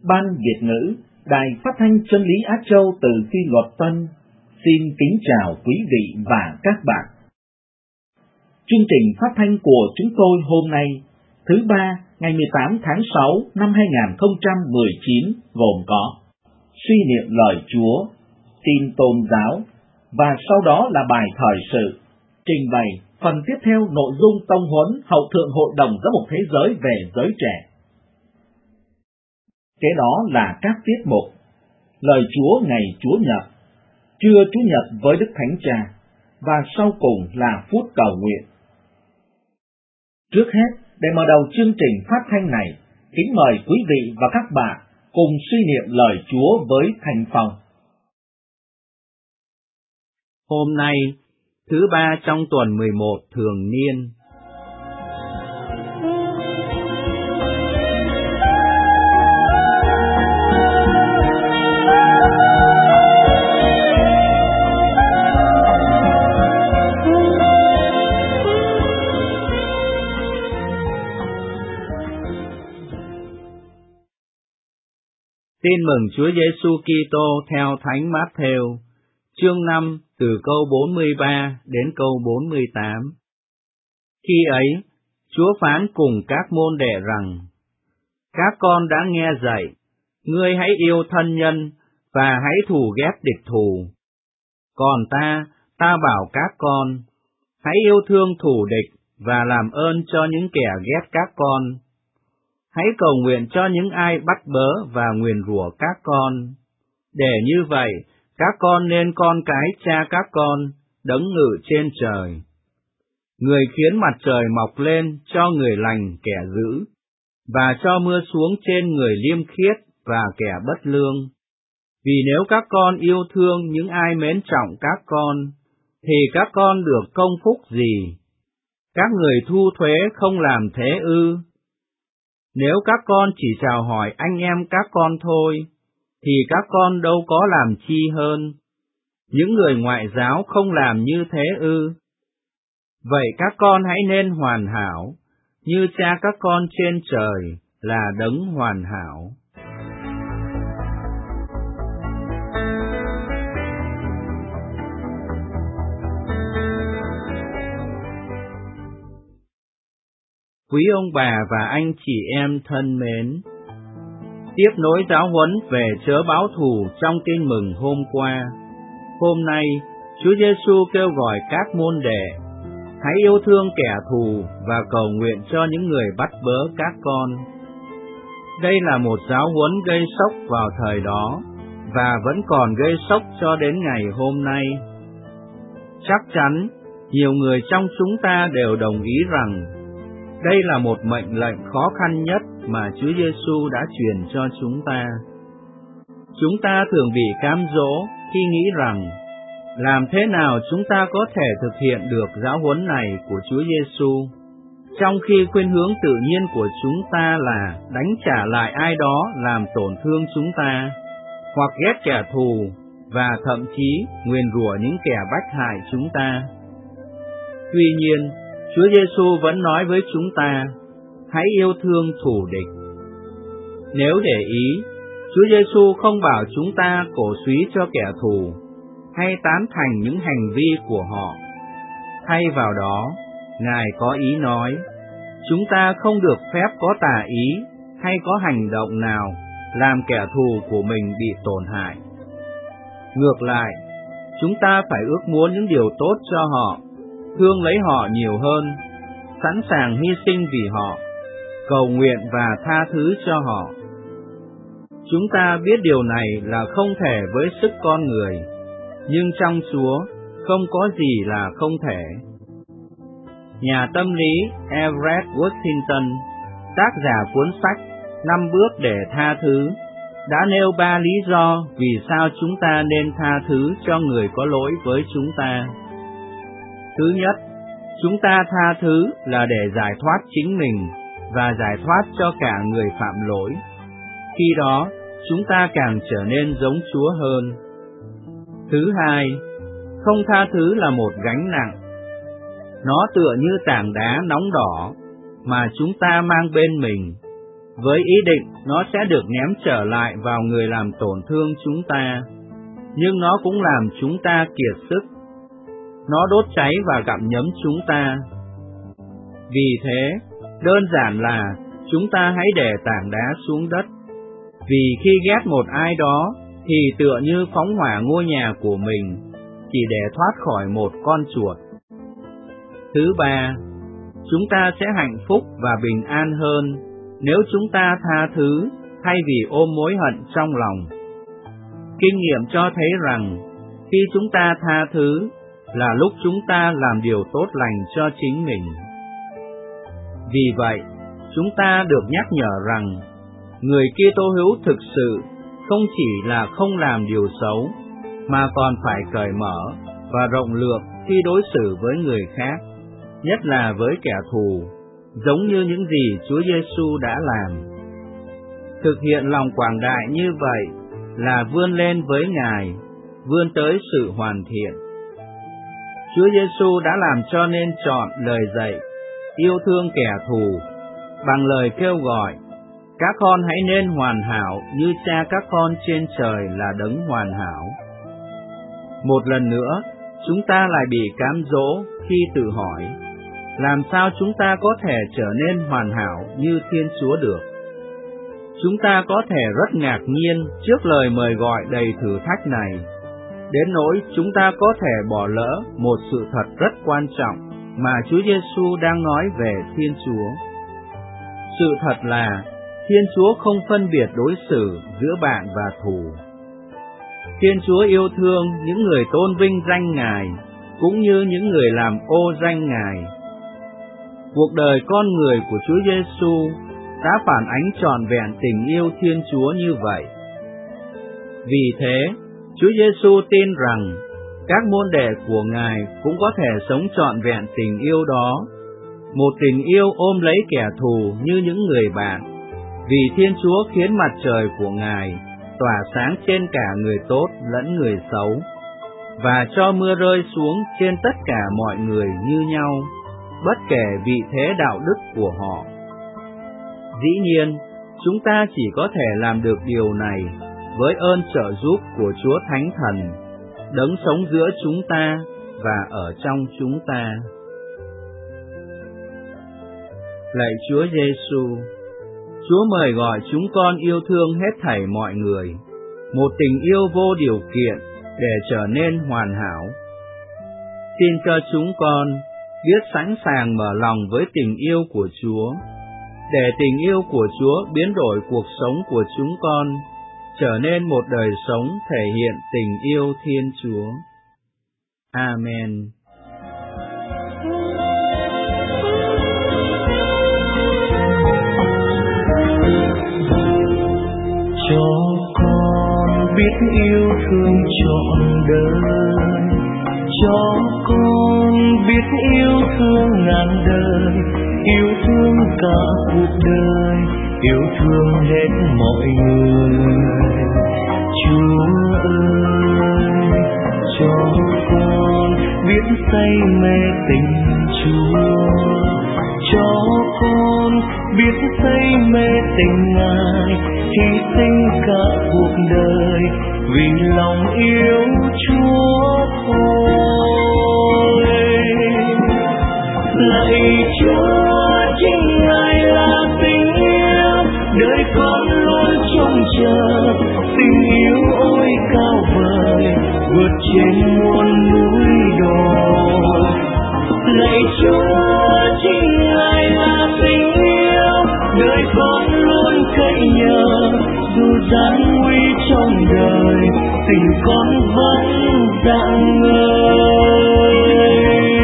Ban Việt ngữ, Đài Phát thanh Chân lý Á Châu từ Phi Luật Tân xin kính chào quý vị và các bạn. Chương trình phát thanh của chúng tôi hôm nay, thứ Ba, ngày 18 tháng 6 năm 2019 gồm có suy niệm lời Chúa, tin tôn giáo và sau đó là bài thời sự, trình bày phần tiếp theo nội dung tông huấn Hậu thượng Hội đồng Giám mục Thế giới về giới trẻ. Kế đó là các tiết mục: lời Chúa ngày Chúa Nhật, trưa Chủ nhật với Đức Thánh Cha, và sau cùng là phút cầu nguyện. Trước hết, để mở đầu chương trình phát thanh này, kính mời quý vị và các bạn cùng suy niệm lời Chúa với Thành Phong. Hôm nay, thứ Ba trong tuần 11 thường niên. Tin mừng Chúa Giêsu Kitô theo Thánh Mát-thêu, chương 5 từ câu 43 đến câu 48. Khi ấy, Chúa phán cùng các môn đệ rằng: các con đã nghe dạy, ngươi hãy yêu thân nhân và hãy thù ghét địch thù. Còn ta bảo các con, hãy yêu thương thù địch và làm ơn cho những kẻ ghét các con. Hãy cầu nguyện cho những ai bắt bớ và nguyền rủa các con. Để như vậy, các con nên con cái cha các con, đấng ngự trên trời. Người khiến mặt trời mọc lên cho người lành kẻ dữ, và cho mưa xuống trên người liêm khiết và kẻ bất lương. Vì nếu các con yêu thương những ai mến trọng các con, thì các con được công phúc gì? Các người thu thuế không làm thế ư? Nếu các con chỉ chào hỏi anh em các con thôi, thì các con đâu có làm chi hơn. Những người ngoại giáo không làm như thế ư? Vậy các con hãy nên hoàn hảo, như cha các con trên trời là đấng hoàn hảo. Quý ông bà và anh chị em thân mến, tiếp nối giáo huấn về chớ báo thù trong tin mừng hôm qua, hôm nay Chúa Giêsu kêu gọi các môn đệ hãy yêu thương kẻ thù và cầu nguyện cho những người bắt bớ các con. Đây là một giáo huấn gây sốc vào thời đó và vẫn còn gây sốc cho đến ngày hôm nay. Chắc chắn nhiều người trong chúng ta đều đồng ý rằng đây là một mệnh lệnh khó khăn nhất mà Chúa Giêsu đã truyền cho chúng ta. Chúng ta thường bị cám dỗ khi nghĩ rằng làm thế nào chúng ta có thể thực hiện được giáo huấn này của Chúa Giêsu, trong khi khuynh hướng tự nhiên của chúng ta là đánh trả lại ai đó làm tổn thương chúng ta, hoặc ghét kẻ thù và thậm chí nguyền rủa những kẻ bách hại chúng ta. Tuy nhiên, Chúa Giêsu vẫn nói với chúng ta, hãy yêu thương thù địch. Nếu để ý, Chúa Giêsu không bảo chúng ta cổ súy cho kẻ thù, hay tán thành những hành vi của họ. Thay vào đó, Ngài có ý nói, chúng ta không được phép có tà ý hay có hành động nào làm kẻ thù của mình bị tổn hại. Ngược lại, chúng ta phải ước muốn những điều tốt cho họ, thương lấy họ nhiều hơn, sẵn sàng hy sinh vì họ, cầu nguyện và tha thứ cho họ. Chúng ta biết điều này là không thể với sức con người, nhưng trong Chúa không có gì là không thể. Nhà tâm lý Everett Washington, tác giả cuốn sách 5 bước để tha thứ, đã nêu 3 lý do vì sao chúng ta nên tha thứ cho người có lỗi với chúng ta. Thứ nhất, chúng ta tha thứ là để giải thoát chính mình và giải thoát cho cả người phạm lỗi. Khi đó, chúng ta càng trở nên giống Chúa hơn. Thứ hai, không tha thứ là một gánh nặng. Nó tựa như tảng đá nóng đỏ mà chúng ta mang bên mình. với ý định nó sẽ được ném trở lại vào người làm tổn thương chúng ta, nhưng nó cũng làm chúng ta kiệt sức. Nó đốt cháy và gặm nhấm chúng ta. Vì thế, đơn giản là chúng ta hãy để tảng đá xuống đất, vì khi ghét một ai đó thì tựa như phóng hỏa ngôi nhà của mình, chỉ để thoát khỏi một con chuột. Thứ ba, chúng ta sẽ hạnh phúc và bình an hơn nếu chúng ta tha thứ thay vì ôm mối hận trong lòng. Kinh nghiệm cho thấy rằng khi chúng ta tha thứ là lúc chúng ta làm điều tốt lành cho chính mình. Vì vậy, chúng ta được nhắc nhở rằng người Kitô hữu thực sự không chỉ là không làm điều xấu, mà còn phải cởi mở và rộng lượng khi đối xử với người khác, nhất là với kẻ thù, giống như những gì Chúa Giêsu đã làm. Thực hiện lòng quảng đại như vậy là vươn lên với Ngài, vươn tới sự hoàn thiện. Chúa Giêsu đã làm cho nên chọn lời dạy yêu thương kẻ thù bằng lời kêu gọi: các con hãy nên hoàn hảo như Cha các con trên trời là đấng hoàn hảo. Một lần nữa, chúng ta lại bị cám dỗ khi tự hỏi: làm sao chúng ta có thể trở nên hoàn hảo như Thiên Chúa được? Chúng ta có thể rất ngạc nhiên trước lời mời gọi đầy thử thách này, đến nỗi chúng ta có thể bỏ lỡ một sự thật rất quan trọng mà Chúa Giêsu đang nói về Thiên Chúa. Sự thật là Thiên Chúa không phân biệt đối xử giữa bạn và thù. Thiên Chúa yêu thương những người tôn vinh danh Ngài, cũng như những người làm ô danh Ngài. Cuộc đời con người của Chúa Giêsu đã phản ánh trọn vẹn tình yêu Thiên Chúa như vậy. Vì thế, Chúa Giêsu tin rằng các môn đệ của Ngài cũng có thể sống trọn vẹn tình yêu đó, một tình yêu ôm lấy kẻ thù như những người bạn, vì Thiên Chúa khiến mặt trời của Ngài tỏa sáng trên cả người tốt lẫn người xấu, và cho mưa rơi xuống trên tất cả mọi người như nhau, bất kể vị thế đạo đức của họ. Dĩ nhiên, chúng ta chỉ có thể làm được điều này với ơn trợ giúp của Chúa Thánh Thần, đấng sống giữa chúng ta và ở trong chúng ta. Lạy Chúa Giêsu, Chúa mời gọi chúng con yêu thương hết thảy mọi người, một tình yêu vô điều kiện để trở nên hoàn hảo. Xin cho chúng con biết sẵn sàng mở lòng với tình yêu của Chúa, để tình yêu của Chúa biến đổi cuộc sống của chúng con, trở nên một đời sống thể hiện tình yêu Thiên Chúa. Amen. Cho con biết yêu thương trọn đời, cho con biết yêu thương ngàn đời, yêu thương cả cuộc đời, yêu thương hết mọi người. Chúa ơi, cho con biết say mê tình Chúa, cho con biết say mê tình Ngài, hy sinh cả cuộc đời vì lòng yêu Chúa thôi. Lạy Chúa, chính Ngài là tình yêu, đời con luôn trông chờ. Tình yêu ôi cao vời, vượt trên muôn núi đồi. Lạy Chúa, chính Ngài là tình yêu, đời con luôn cậy nhờ. Dù gian nguy trong đời, tình con vẫn rạng ngời.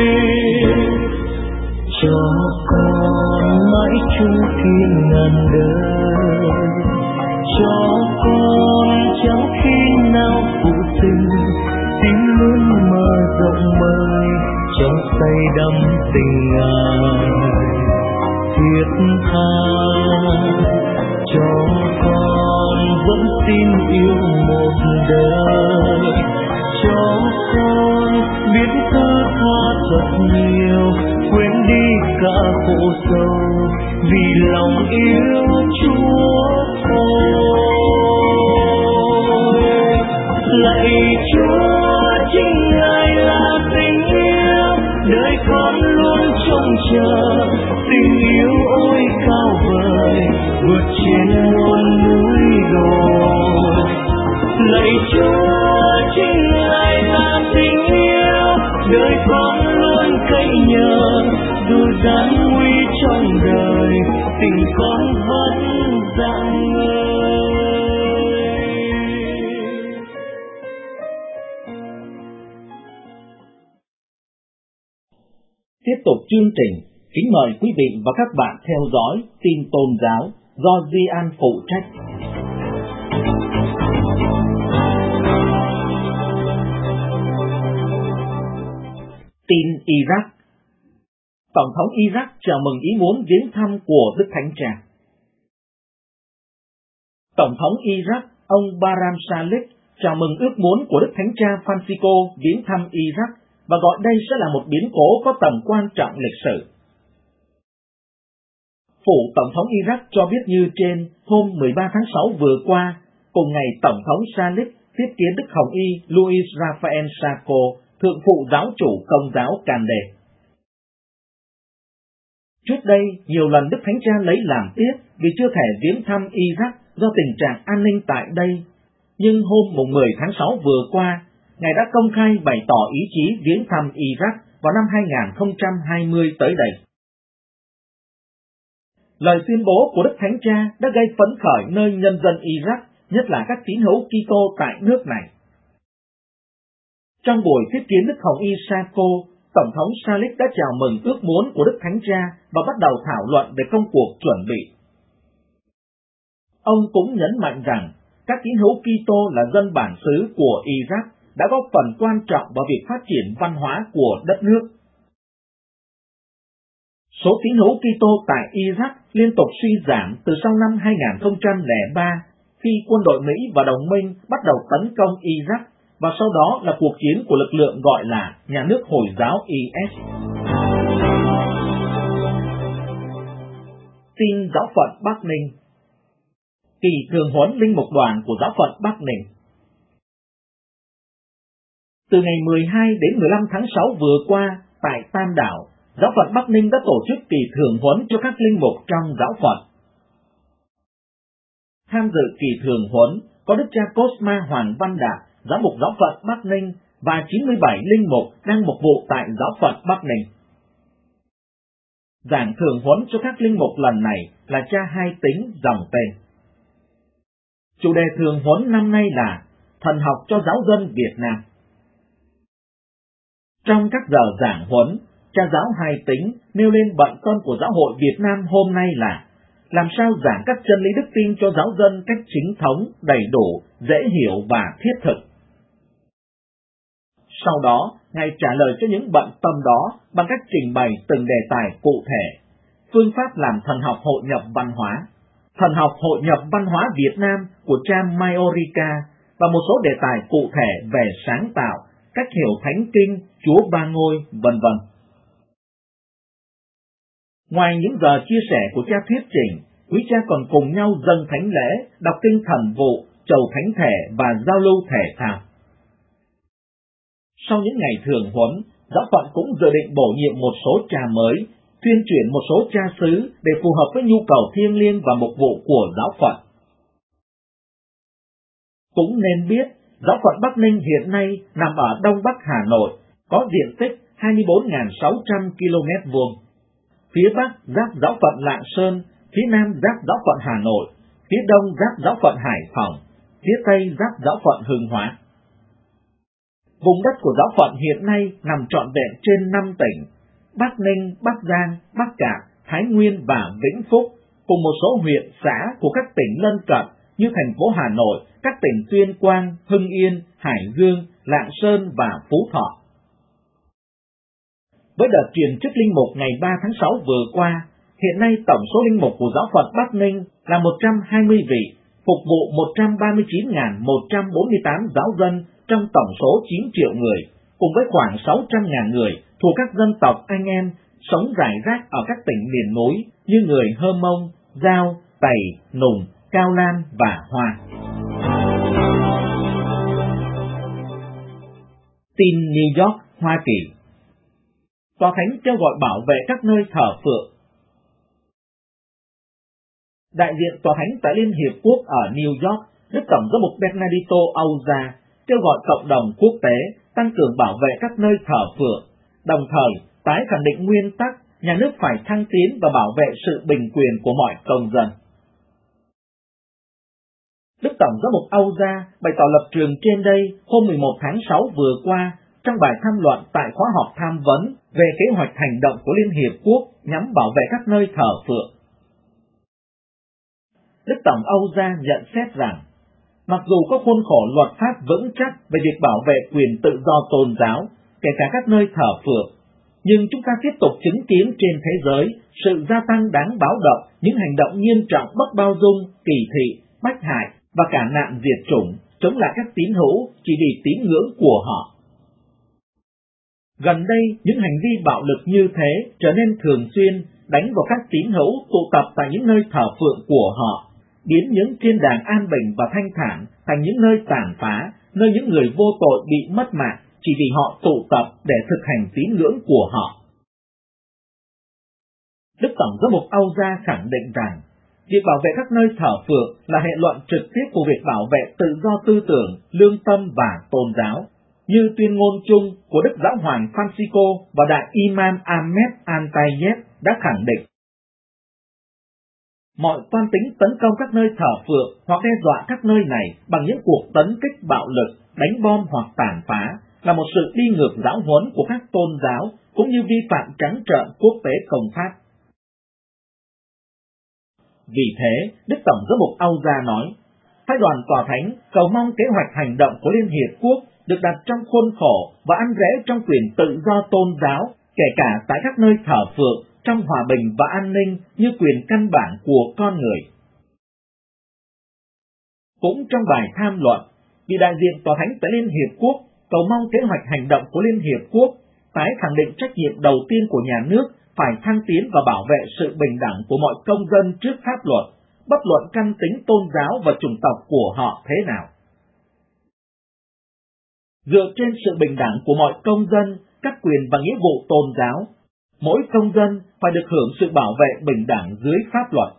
Cho con mãi chung thiên ngàn đời, cho con chẳng khi nào phụ tình, tim luôn mở rộng mời, trong say đắm tình Ngài thiết tha. Cho con vẫn tin yêu một đời, cho con biết thứ tha thật nhiều, quên đi cả khổ sầu vì lòng yêu Chúa. dù gian nguy trong đời, tình con vẫn rạng ngời. Tiếp tục chương trình, kính mời quý vị và các bạn theo dõi tin tôn giáo do Di An phụ trách. Tin Iraq. Tổng thống Iraq chào mừng ý muốn viếng thăm của Đức Thánh Cha. Tổng thống Iraq, ông Barham Salih, chào mừng ước muốn của Đức Thánh Cha Francisco viếng thăm Iraq và gọi đây sẽ là một biến cố có tầm quan trọng lịch sử. Phủ Tổng thống Iraq cho biết như trên, hôm 13 tháng 6 vừa qua, cùng ngày Tổng thống Salih tiếp kiến Đức Hồng Y Luis Rafael Sacco, thượng phụ giáo chủ Công giáo Cande. Trước đây, nhiều lần Đức Thánh Cha lấy làm tiếc vì chưa thể viếng thăm Iraq do tình trạng an ninh tại đây, nhưng hôm 10 tháng 6 vừa qua, Ngài đã công khai bày tỏ ý chí viếng thăm Iraq vào năm 2020 tới đây. Lời tuyên bố của Đức Thánh Cha đã gây phấn khởi nơi nhân dân Iraq, nhất là các tín hữu Kitô tại nước này. Trong buổi tiếp kiến Đức Hồng Y Sacco, Tổng thống Salih đã chào mừng ước muốn của Đức Thánh Cha và bắt đầu thảo luận về công cuộc chuẩn bị. Ông cũng nhấn mạnh rằng các tín hữu Kitô là dân bản xứ của Iraq đã góp phần quan trọng vào việc phát triển văn hóa của đất nước. Số tín hữu Kitô tại Iraq liên tục suy giảm từ sau năm 2003 khi quân đội Mỹ và đồng minh bắt đầu tấn công Iraq, và sau đó là cuộc chiến của lực lượng gọi là Nhà nước Hồi giáo IS. Tin giáo phận Bắc Ninh. Kỳ thường huấn linh mục đoàn của giáo phận Bắc Ninh. Từ ngày 12 đến 15 tháng 6 vừa qua, tại Tam Đảo, giáo phận Bắc Ninh đã tổ chức kỳ thường huấn cho các linh mục trong giáo phận. Tham dự kỳ thường huấn có Đức cha Cosma Hoàng Văn Đạt, giám mục giáo phận Bắc Ninh, và 97 linh mục đang mục vụ tại giáo phận Bắc Ninh. Giảng thường huấn cho các linh mục lần này là cha Hai Tính dòng tên. Chủ đề thường huấn năm nay là Thần học cho giáo dân Việt Nam. Trong các giờ giảng huấn, cha giáo Hai Tính nêu lên bận tâm của giáo hội Việt Nam hôm nay là làm sao giảng các chân lý đức tin cho giáo dân cách chính thống, đầy đủ, dễ hiểu và thiết thực. Sau đó, Ngài trả lời cho những bận tâm đó bằng cách trình bày từng đề tài cụ thể: phương pháp làm thần học hội nhập văn hóa, thần học hội nhập văn hóa Việt Nam của cha Majorica và một số đề tài cụ thể về sáng tạo, cách hiểu Thánh Kinh, Chúa Ba Ngôi, vân vân. Ngoài những giờ chia sẻ của cha thuyết trình, quý cha còn cùng nhau dâng thánh lễ, đọc kinh thần vụ, chầu thánh thể và giao lưu thể thao. Sau những ngày thường huấn, giáo phận cũng dự định bổ nhiệm một số cha mới, tuyên chuyển một số cha xứ để phù hợp với nhu cầu thiêng liêng và mục vụ của giáo phận. Cũng nên biết, giáo phận Bắc Ninh hiện nay nằm ở Đông Bắc Hà Nội, có diện tích 24.600 km². Phía Bắc giáp giáo phận Lạng Sơn, phía Nam giáp giáo phận Hà Nội, phía Đông giáp giáo phận Hải Phòng, phía Tây giáp giáo phận Hương Hóa. Vùng đất của giáo phận hiện nay nằm trọn vẹn trên 5 tỉnh: Bắc Ninh, Bắc Giang, Bắc Kạn, Thái Nguyên và Vĩnh Phúc, cùng một số huyện, xã của các tỉnh lân cận như thành phố Hà Nội, các tỉnh Tuyên Quang, Hưng Yên, Hải Dương, Lạng Sơn và Phú Thọ. Với đợt truyền chức linh mục ngày 3 tháng 6 vừa qua, hiện nay tổng số linh mục của giáo phận Bắc Ninh là 120 vị, phục vụ 139.148 giáo dân trong tổng số 9 triệu người, cùng với khoảng 600.000 người thuộc các dân tộc anh em sống rải rác ở các tỉnh miền núi như người Hơ Mông, Dao, Tày, Nùng, Cao Lan và Hoa. Tin New York, Hoa Kỳ. Tòa Thánh kêu gọi bảo vệ các nơi thờ phượng. Đại diện Tòa Thánh tại Liên Hiệp Quốc ở New York, Đức Tổng giám mục Bernardito Auza kêu gọi cộng đồng quốc tế tăng cường bảo vệ các nơi thờ phượng, đồng thời tái khẳng định nguyên tắc nhà nước phải thăng tiến và bảo vệ sự bình quyền của mọi công dân. Đức Tổng giám mục Âu Gia bày tỏ lập trường trên đây hôm 11 tháng 6 vừa qua trong bài tham luận tại khóa họp tham vấn về kế hoạch hành động của Liên Hiệp Quốc nhằm bảo vệ các nơi thờ phượng. Đức Tổng Âu Gia nhận xét rằng, mặc dù có khuôn khổ luật pháp vững chắc về việc bảo vệ quyền tự do tôn giáo, kể cả các nơi thờ phượng, nhưng chúng ta tiếp tục chứng kiến trên thế giới sự gia tăng đáng báo động những hành động nghiêm trọng bất bao dung, kỳ thị, bách hại và cả nạn diệt chủng chống lại các tín hữu chỉ vì tín ngưỡng của họ. Gần đây, những hành vi bạo lực như thế trở nên thường xuyên, đánh vào các tín hữu tụ tập tại những nơi thờ phượng của họ, biến những thiên đàng an bình và thanh thản thành những nơi tàn phá, nơi những người vô tội bị mất mạng chỉ vì họ tụ tập để thực hành tín ngưỡng của họ. Đức Tổng giám mục Âu Gia khẳng định rằng, việc bảo vệ các nơi thờ phượng là hệ luận trực tiếp của việc bảo vệ tự do tư tưởng, lương tâm và tôn giáo, như tuyên ngôn chung của Đức Giáo hoàng Francisco và Đại Imam Ahmed Al-Tayeb đã khẳng định. Mọi toan tính tấn công các nơi thờ phượng hoặc đe dọa các nơi này bằng những cuộc tấn kích bạo lực, đánh bom hoặc tàn phá là một sự đi ngược giáo huấn của các tôn giáo cũng như vi phạm trắng trợn quốc tế công pháp. Vì thế, Đức Tổng giám mục Âu Gia nói, phái đoàn tòa thánh cầu mong kế hoạch hành động của Liên Hiệp Quốc được đặt trong khuôn khổ và ăn rẽ trong quyền tự do tôn giáo, kể cả tại các nơi thờ phượng, trong hòa bình và an ninh như quyền căn bản của con người. Cũng trong bài tham luận, vị đại diện tòa thánh tại Liên Hiệp Quốc cầu mong kế hoạch hành động của Liên Hiệp Quốc tái khẳng định trách nhiệm đầu tiên của nhà nước phải thăng tiến và bảo vệ sự bình đẳng của mọi công dân trước pháp luật, bất luận căn tính tôn giáo và chủng tộc của họ thế nào. Dựa trên sự bình đẳng của mọi công dân, các quyền và nghĩa vụ tôn giáo, mỗi công dân phải được hưởng sự bảo vệ bình đẳng dưới pháp luật.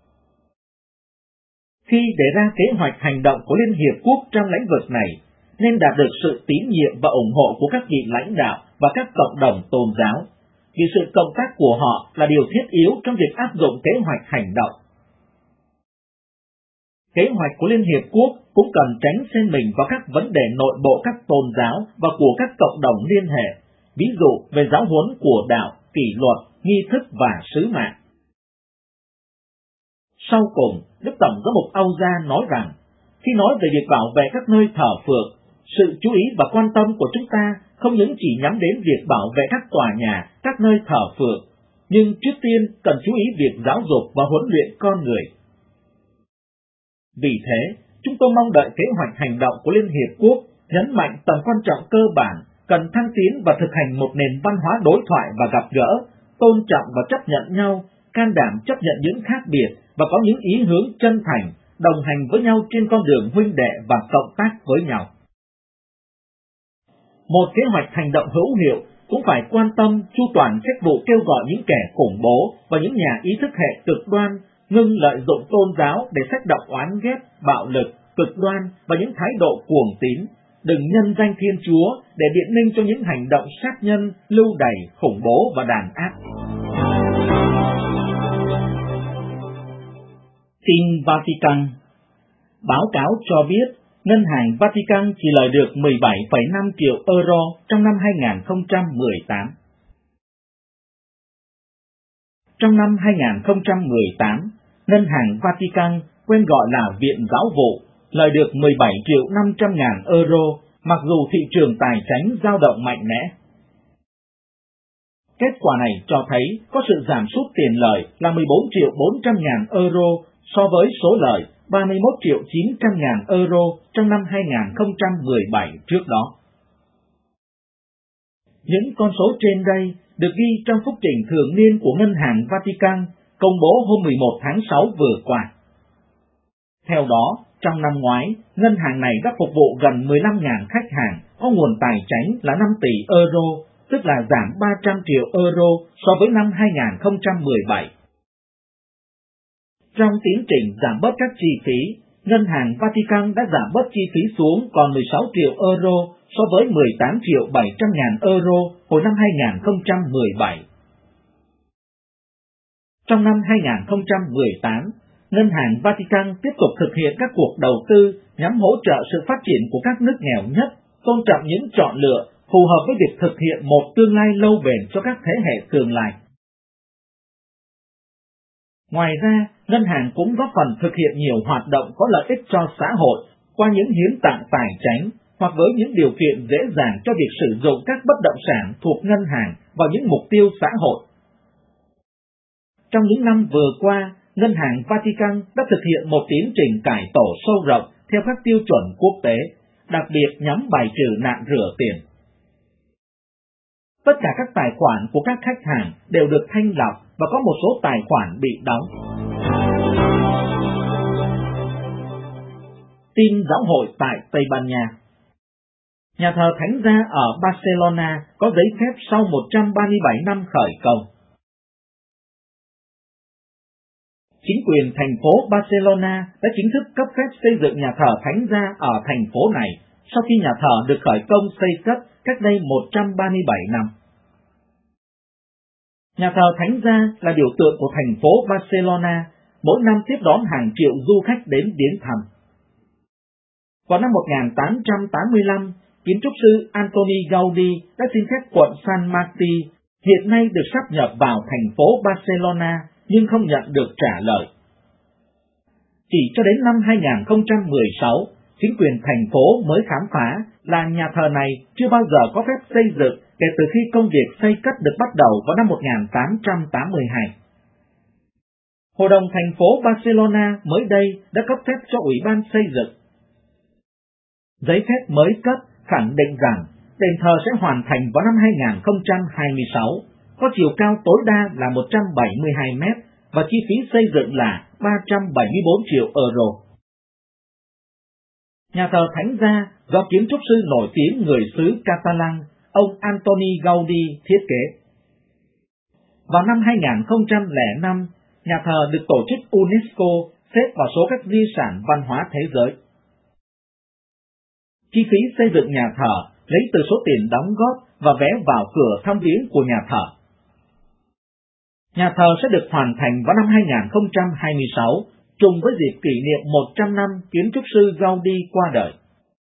Khi đề ra kế hoạch hành động của Liên Hiệp Quốc trong lĩnh vực này, nên đạt được sự tín nhiệm và ủng hộ của các vị lãnh đạo và các cộng đồng tôn giáo, vì sự cộng tác của họ là điều thiết yếu trong việc áp dụng kế hoạch hành động. Kế hoạch của Liên Hiệp Quốc cũng cần tránh xen mình vào các vấn đề nội bộ các tôn giáo và của các cộng đồng liên hệ, ví dụ về giáo huấn của đạo, kỷ luật, nghi thức và sứ mạng. Sau cùng, Đức Tổng giám mục Âu Gia nói rằng, khi nói về việc bảo vệ các nơi thờ phượng, sự chú ý và quan tâm của chúng ta không những chỉ nhắm đến việc bảo vệ các tòa nhà, các nơi thờ phượng, nhưng trước tiên cần chú ý việc giáo dục và huấn luyện con người. Vì thế, chúng tôi mong đợi kế hoạch hành động của Liên Hiệp Quốc nhấn mạnh tầm quan trọng cơ bản cần thăng tiến và thực hành một nền văn hóa đối thoại và gặp gỡ, tôn trọng và chấp nhận nhau, can đảm chấp nhận những khác biệt và có những ý hướng chân thành, đồng hành với nhau trên con đường huynh đệ và cộng tác với nhau. Một kế hoạch hành động hữu hiệu cũng phải quan tâm chu toàn trách vụ kêu gọi những kẻ khủng bố và những nhà ý thức hệ cực đoan ngưng lợi dụng tôn giáo để sách động oán ghét, bạo lực, cực đoan và những thái độ cuồng tín, đừng nhân danh Thiên Chúa để biện minh cho những hành động sát nhân, lưu đày, khủng bố và đàn áp. Tin Vatican. Báo cáo cho biết, Ngân hàng Vatican chỉ lời được 17,5 triệu euro trong năm 2018. Trong năm 2018, Ngân hàng Vatican, quen gọi là Viện Giáo vụ, lời được 17 triệu 500 ngàn euro, mặc dù thị trường tài chính dao động mạnh mẽ. Kết quả này cho thấy có sự giảm sút tiền lời là 14 triệu 400 ngàn euro so với số lời 31 triệu 900 ngàn euro trong năm 2017 trước đó. Những con số trên đây được ghi trong phúc trình thường niên của Ngân hàng Vatican công bố hôm 11 tháng 6 vừa qua. Theo đó, trong năm ngoái, ngân hàng này đã phục vụ gần 15.000 khách hàng có nguồn tài chính là 5 tỷ euro, tức là giảm 300 triệu euro so với năm 2017. Trong tiến trình giảm bớt các chi phí, Ngân hàng Vatican đã giảm bớt chi phí xuống còn 16 triệu euro so với 18 triệu 700 ngàn euro hồi năm 2017. Trong năm 2018, Ngân hàng Vatican tiếp tục thực hiện các cuộc đầu tư nhằm hỗ trợ sự phát triển của các nước nghèo nhất, tôn trọng những chọn lựa phù hợp với việc thực hiện một tương lai lâu bền cho các thế hệ tương lai. Ngoài ra, ngân hàng cũng góp phần thực hiện nhiều hoạt động có lợi ích cho xã hội qua những hiến tặng tài chánh hoặc với những điều kiện dễ dàng cho việc sử dụng các bất động sản thuộc ngân hàng vào những mục tiêu xã hội. Trong những năm vừa qua, Ngân hàng Vatican đã thực hiện một tiến trình cải tổ sâu rộng theo các tiêu chuẩn quốc tế, đặc biệt nhằm bài trừ nạn rửa tiền. Tất cả các tài khoản của các khách hàng đều được thanh lọc và có một số tài khoản bị đóng. Tin giáo hội tại Tây Ban Nha. Nhà thờ Thánh Gia ở Barcelona có giấy phép sau 137 năm khởi công. Chính quyền thành phố Barcelona đã chính thức cấp phép xây dựng nhà thờ Thánh Gia ở thành phố này sau khi nhà thờ được khởi công xây cất cách đây 137 năm. Nhà thờ Thánh Gia là biểu tượng của thành phố Barcelona, mỗi năm tiếp đón hàng triệu du khách đến viếng thăm. Vào năm 1885, kiến trúc sư Antoni Gaudí đã xin phép quận San Martí, hiện nay được sáp nhập vào thành phố Barcelona, nhưng không nhận được trả lời. Chỉ cho đến năm 2016, chính quyền thành phố mới khám phá là nhà thờ này chưa bao giờ có phép xây dựng kể từ khi công việc xây cất được bắt đầu vào năm 1882. Hội đồng thành phố Barcelona mới đây đã cấp phép cho Ủy ban xây dựng. Giấy phép mới cấp khẳng định rằng đền thờ sẽ hoàn thành vào năm 2026, có chiều cao tối đa là 172 mét và chi phí xây dựng là 374 triệu euro. Nhà thờ Thánh Gia do kiến trúc sư nổi tiếng người xứ Catalan, ông Antoni Gaudí thiết kế. Vào năm 2005, nhà thờ được tổ chức UNESCO xếp vào số các di sản văn hóa thế giới. Chi phí xây dựng nhà thờ lấy từ số tiền đóng góp và vé vào cửa thăm viếng của nhà thờ. Nhà thờ sẽ được hoàn thành vào năm 2026, trùng với dịp kỷ niệm 100 năm kiến trúc sư Gaudí qua đời.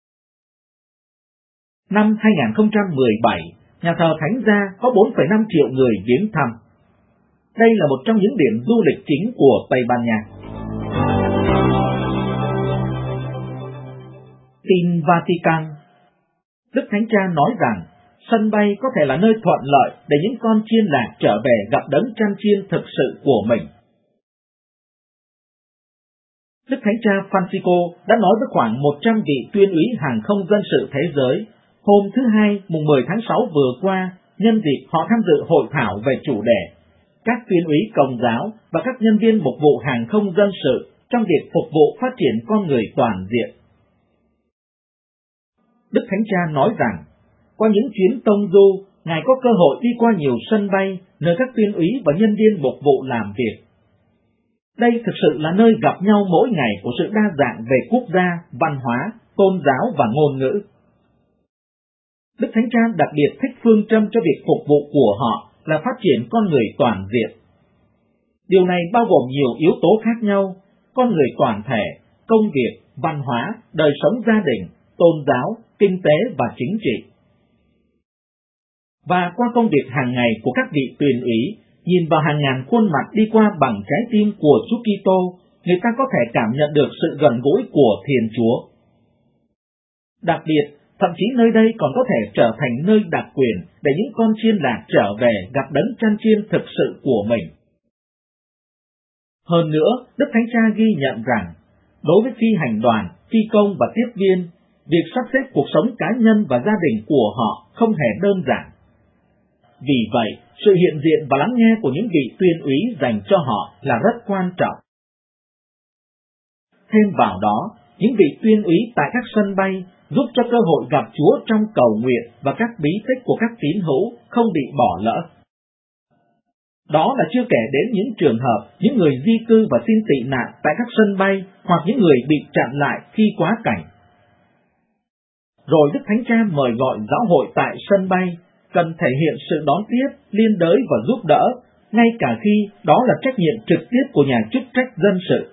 Năm 2017, nhà thờ Thánh Gia có 4,5 triệu người viếng thăm. Đây là một trong những điểm du lịch chính của Tây Ban Nha. Tin Vatican. Đức Thánh Cha nói rằng sân bay có thể là nơi thuận lợi để những con chiên lạc trở về gặp đấng chăn chiên thực sự của mình. Đức Thánh Cha Francisco đã nói với khoảng 100 vị tuyên úy hàng không dân sự thế giới hôm thứ Hai, mùng 10 tháng 6 vừa qua, nhân dịp họ tham dự hội thảo về chủ đề các tuyên úy Công giáo và các nhân viên mục vụ hàng không dân sự trong việc phục vụ phát triển con người toàn diện. Đức Thánh Cha nói rằng, qua những chuyến tông du, Ngài có cơ hội đi qua nhiều sân bay, nơi các tuyên úy và nhân viên mục vụ làm việc. Đây thực sự là nơi gặp nhau mỗi ngày của sự đa dạng về quốc gia, văn hóa, tôn giáo và ngôn ngữ. Đức Thánh Cha đặc biệt thích phương châm cho việc phục vụ của họ là phát triển con người toàn diện. Điều này bao gồm nhiều yếu tố khác nhau, con người toàn thể, công việc, văn hóa, đời sống gia đình, tôn giáo, kinh tế và chính trị. Và qua công việc hàng ngày của các vị tuyên úy, nhìn vào hàng ngàn khuôn mặt đi qua bằng trái tim của Chúa Kitô, người ta có thể cảm nhận được sự gần gũi của Thiên Chúa. Đặc biệt, thậm chí nơi đây còn có thể trở thành nơi đặc quyền để những con chiên lạc trở về gặp đấng chăn chiên thực sự của mình. Hơn nữa, Đức Thánh Cha ghi nhận rằng, đối với phi hành đoàn, phi công và tiếp viên, việc sắp xếp cuộc sống cá nhân và gia đình của họ không hề đơn giản. Vì vậy, sự hiện diện và lắng nghe của những vị tuyên úy dành cho họ là rất quan trọng. Thêm vào đó, những vị tuyên úy tại các sân bay giúp cho cơ hội gặp Chúa trong cầu nguyện và các bí tích của các tín hữu không bị bỏ lỡ. Đó là chưa kể đến những trường hợp những người di cư và xin tị nạn tại các sân bay hoặc những người bị chặn lại khi quá cảnh. Rồi Đức Thánh Cha mời gọi giáo hội tại sân bay cần thể hiện sự đón tiếp, liên đới và giúp đỡ, ngay cả khi đó là trách nhiệm trực tiếp của nhà chức trách dân sự.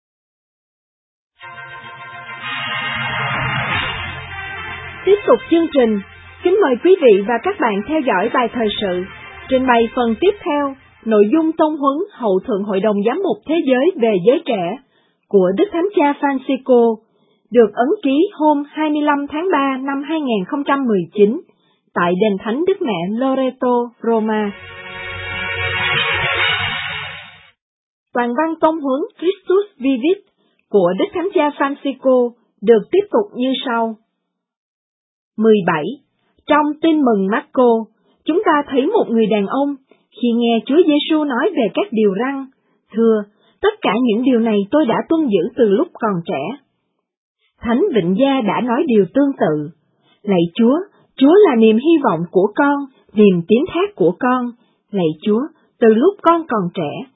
Tiếp tục chương trình, kính mời quý vị và các bạn theo dõi bài thời sự, trình bày phần tiếp theo, nội dung tông huấn Hậu Thượng Hội đồng Giám mục Thế giới về giới trẻ của Đức Thánh Cha Francisco, được ấn ký hôm 25 tháng 3 năm 2019 tại Đền Thánh Đức Mẹ Loreto, Roma. Toàn văn tông huấn Christus Vivit của Đức Thánh Cha Francisco được tiếp tục như sau. 17. Trong Tin mừng Marco, chúng ta thấy một người đàn ông, khi nghe Chúa Giêsu nói về các điều răn, thưa, tất cả những điều này tôi đã tuân giữ từ lúc còn trẻ. Thánh Vịnh Gia đã nói điều tương tự. Lạy Chúa, Chúa là niềm hy vọng của con, niềm tín thác của con. Lạy Chúa, từ lúc con còn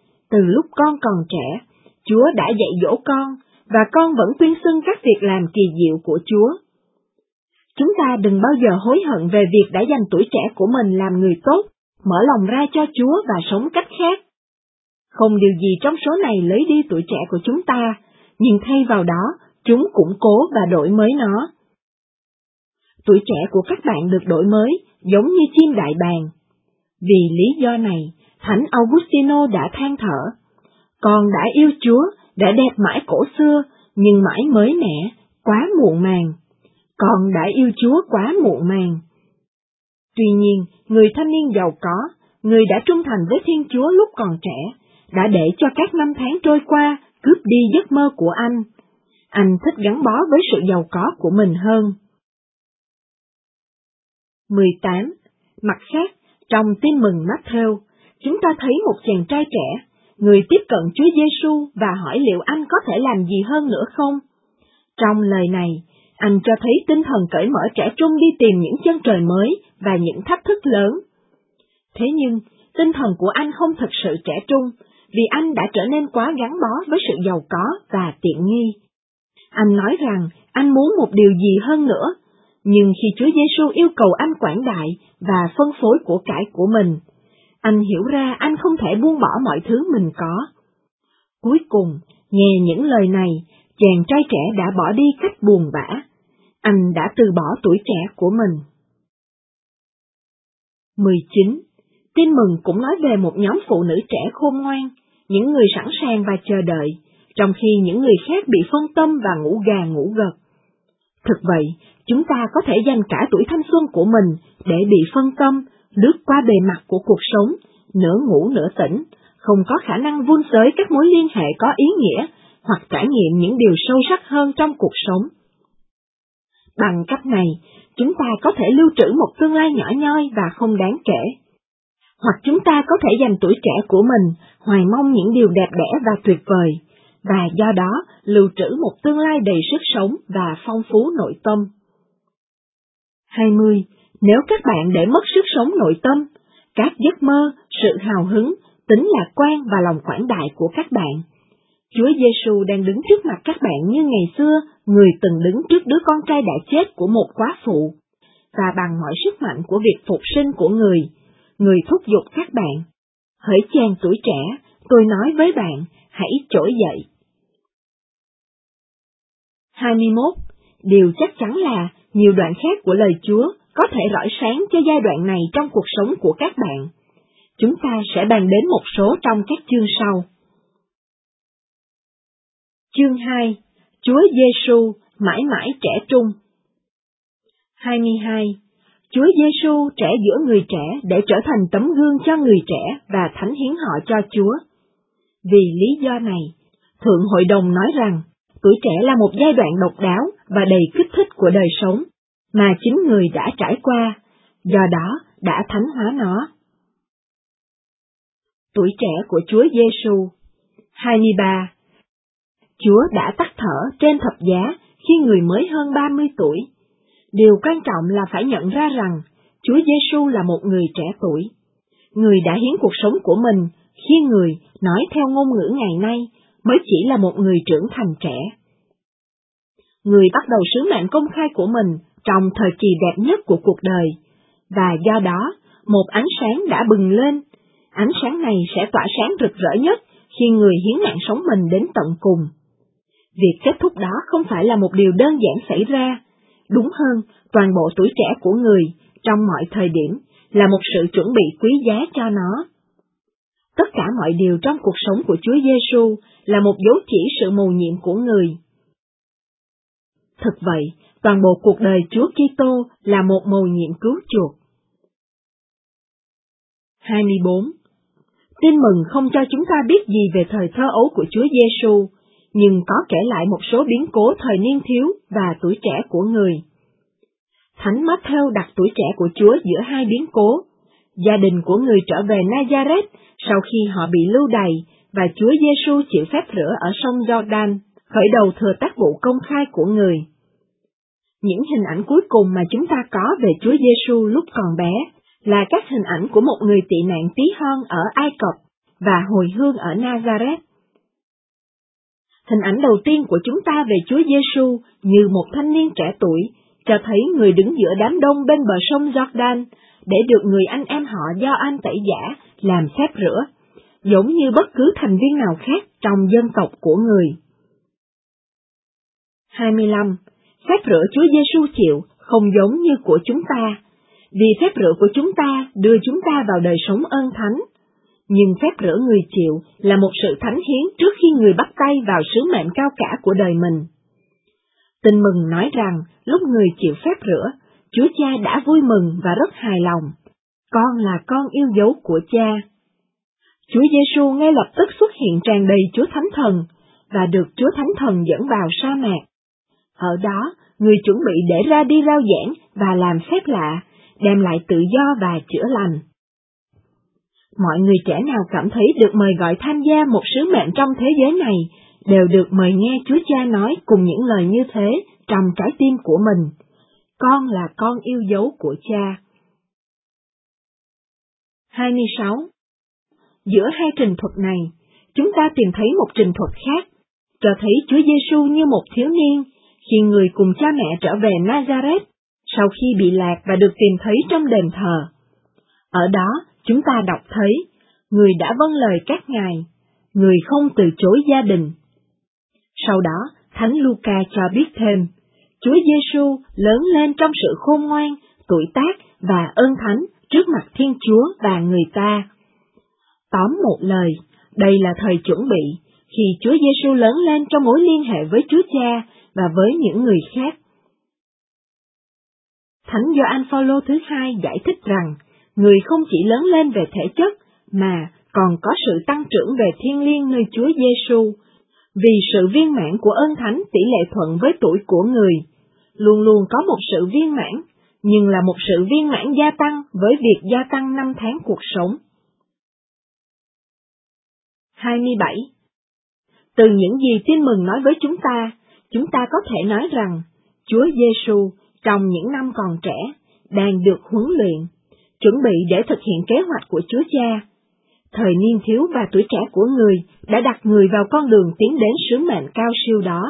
trẻ, Chúa đã dạy dỗ con, và con vẫn tuyên xưng các việc làm kỳ diệu của Chúa. Chúng ta đừng bao giờ hối hận về việc đã dành tuổi trẻ của mình làm người tốt, mở lòng ra cho Chúa và sống cách khác. Không điều gì trong số này lấy đi tuổi trẻ của chúng ta, nhưng thay vào đó, chúng củng cố và đổi mới nó. Tuổi trẻ của các bạn được đổi mới, giống như chim đại bàng. Vì lý do này, Thánh Augustino đã than thở, con đã yêu Chúa, đã đẹp mãi cổ xưa, nhưng mãi mới mẻ, quá muộn màng. Con đã yêu Chúa quá muộn màng. Tuy nhiên, người thanh niên giàu có, người đã trung thành với Thiên Chúa lúc còn trẻ, đã để cho các năm tháng trôi qua cướp đi giấc mơ của anh. Anh thích gắn bó với sự giàu có của mình hơn. 18. Mặt khác, trong Tin mừng Matthew, chúng ta thấy một chàng trai trẻ, người tiếp cận Chúa Giêsu và hỏi liệu anh có thể làm gì hơn nữa không? Trong lời này, anh cho thấy tinh thần cởi mở trẻ trung đi tìm những chân trời mới và những thách thức lớn. Thế nhưng, tinh thần của anh không thực sự trẻ trung, vì anh đã trở nên quá gắn bó với sự giàu có và tiện nghi. Anh nói rằng anh muốn một điều gì hơn nữa, nhưng khi Chúa Giêsu yêu cầu anh quảng đại và phân phối của cải của mình, anh hiểu ra anh không thể buông bỏ mọi thứ mình có. Cuối cùng, nghe những lời này, chàng trai trẻ đã bỏ đi cách buồn bã. Anh đã từ bỏ tuổi trẻ của mình. 19. Tin mừng cũng nói về một nhóm phụ nữ trẻ khôn ngoan, những người sẵn sàng và chờ đợi, trong khi những người khác bị phân tâm và ngủ gà ngủ gật. Thực vậy, chúng ta có thể dành cả tuổi thanh xuân của mình để bị phân tâm, lướt qua bề mặt của cuộc sống, nửa ngủ nửa tỉnh, không có khả năng vun xới các mối liên hệ có ý nghĩa, hoặc trải nghiệm những điều sâu sắc hơn trong cuộc sống. Bằng cách này, chúng ta có thể lưu trữ một tương lai nhỏ nhoi và không đáng kể. Hoặc chúng ta có thể dành tuổi trẻ của mình, hoài mong những điều đẹp đẽ và tuyệt vời, và do đó lưu trữ một tương lai đầy sức sống và phong phú nội tâm. 20. Nếu các bạn để mất sức sống nội tâm, các giấc mơ, sự hào hứng, tính lạc quan và lòng quảng đại của các bạn, Chúa Giêsu đang đứng trước mặt các bạn như ngày xưa người từng đứng trước đứa con trai đã chết của một quá phụ, và bằng mọi sức mạnh của việc phục sinh của người thúc giục các bạn. Hỡi chàng tuổi trẻ, tôi nói với bạn, hãy trỗi dậy. 21. Điều chắc chắn là nhiều đoạn khác của lời Chúa có thể rọi sáng cho giai đoạn này trong cuộc sống của các bạn. Chúng ta sẽ bàn đến một số trong các chương sau. Chương 2. Chúa Giêsu mãi mãi trẻ trung. 22. Chúa Giêsu trẻ giữa người trẻ để trở thành tấm gương cho người trẻ và thánh hiến họ cho Chúa. Vì lý do này, Thượng Hội đồng nói rằng, tuổi trẻ là một giai đoạn độc đáo và đầy kích thích của đời sống, mà chính người đã trải qua, do đó đã thánh hóa nó. Tuổi trẻ của Chúa Giêsu. 23. Chúa đã tắt thở trên thập giá khi người mới hơn 30 tuổi. Điều quan trọng là phải nhận ra rằng Chúa Giêsu là một người trẻ tuổi. Người đã hiến cuộc sống của mình khi người, nói theo ngôn ngữ ngày nay, mới chỉ là một người trưởng thành trẻ. Người bắt đầu sứ mệnh công khai của mình trong thời kỳ đẹp nhất của cuộc đời, và do đó, một ánh sáng đã bừng lên. Ánh sáng này sẽ tỏa sáng rực rỡ nhất khi người hiến mạng sống mình đến tận cùng. Việc kết thúc đó không phải là một điều đơn giản xảy ra, đúng hơn, toàn bộ tuổi trẻ của người, trong mọi thời điểm, là một sự chuẩn bị quý giá cho nó. Tất cả mọi điều trong cuộc sống của Chúa Giêsu là một dấu chỉ sự mầu nhiệm của người. Thực vậy, toàn bộ cuộc đời Chúa Kitô là một mầu nhiệm cứu chuộc. 24. Tin mừng không cho chúng ta biết gì về thời thơ ấu của Chúa Giêsu, nhưng có kể lại một số biến cố thời niên thiếu và tuổi trẻ của người. Thánh Matthew đặt tuổi trẻ của Chúa giữa hai biến cố. Gia đình của người trở về Nazareth sau khi họ bị lưu đày và Chúa Giêsu chịu phép rửa ở sông Jordan, khởi đầu thừa tác vụ công khai của người. Những hình ảnh cuối cùng mà chúng ta có về Chúa Giêsu lúc còn bé là các hình ảnh của một người tị nạn tí hon ở Ai Cập và hồi hương ở Nazareth. Hình ảnh đầu tiên của chúng ta về Chúa Giêsu như một thanh niên trẻ tuổi, cho thấy người đứng giữa đám đông bên bờ sông Jordan để được người anh em họ Gioan Tẩy Giả làm phép rửa, giống như bất cứ thành viên nào khác trong dân tộc của người. 25. Phép rửa Chúa Giêsu chịu không giống như của chúng ta, vì phép rửa của chúng ta đưa chúng ta vào đời sống ơn thánh. Nhưng phép rửa người chịu là một sự thánh hiến trước khi người bắt tay vào sứ mệnh cao cả của đời mình. Tin mừng nói rằng lúc người chịu phép rửa, Chúa Cha đã vui mừng và rất hài lòng. Con là con yêu dấu của Cha. Chúa Giêsu ngay lập tức xuất hiện tràn đầy Chúa Thánh Thần và được Chúa Thánh Thần dẫn vào sa mạc. Ở đó, người chuẩn bị để ra đi rao giảng và làm phép lạ, đem lại tự do và chữa lành. Mọi người trẻ nào cảm thấy được mời gọi tham gia một sứ mệnh trong thế giới này, đều được mời nghe Chúa Cha nói cùng những lời như thế trong trái tim của mình. Con là con yêu dấu của Cha. 26. Giữa hai trình thuật này, chúng ta tìm thấy một trình thuật khác, cho thấy Chúa Giêsu như một thiếu niên, khi người cùng cha mẹ trở về Nazareth, sau khi bị lạc và được tìm thấy trong đền thờ. Ở đó, chúng ta đọc thấy, người đã vâng lời các ngài, người không từ chối gia đình. Sau đó, Thánh Luca cho biết thêm, Chúa Giêsu lớn lên trong sự khôn ngoan, tuổi tác và ơn thánh trước mặt Thiên Chúa và người ta. Tóm một lời, đây là thời chuẩn bị, khi Chúa Giêsu lớn lên trong mối liên hệ với Chúa Cha và với những người khác. Thánh Gioan Phaolô thứ hai giải thích rằng, người không chỉ lớn lên về thể chất, mà còn có sự tăng trưởng về thiên liêng nơi Chúa Giêsu, vì sự viên mãn của ơn thánh tỷ lệ thuận với tuổi của người, luôn luôn có một sự viên mãn, nhưng là một sự viên mãn gia tăng với việc gia tăng năm tháng cuộc sống. 27. Từ những gì Tin mừng nói với chúng ta có thể nói rằng, Chúa Giêsu trong những năm còn trẻ, đang được huấn luyện, chuẩn bị để thực hiện kế hoạch của Chúa Cha. Thời niên thiếu và tuổi trẻ của người đã đặt người vào con đường tiến đến sứ mệnh cao siêu đó.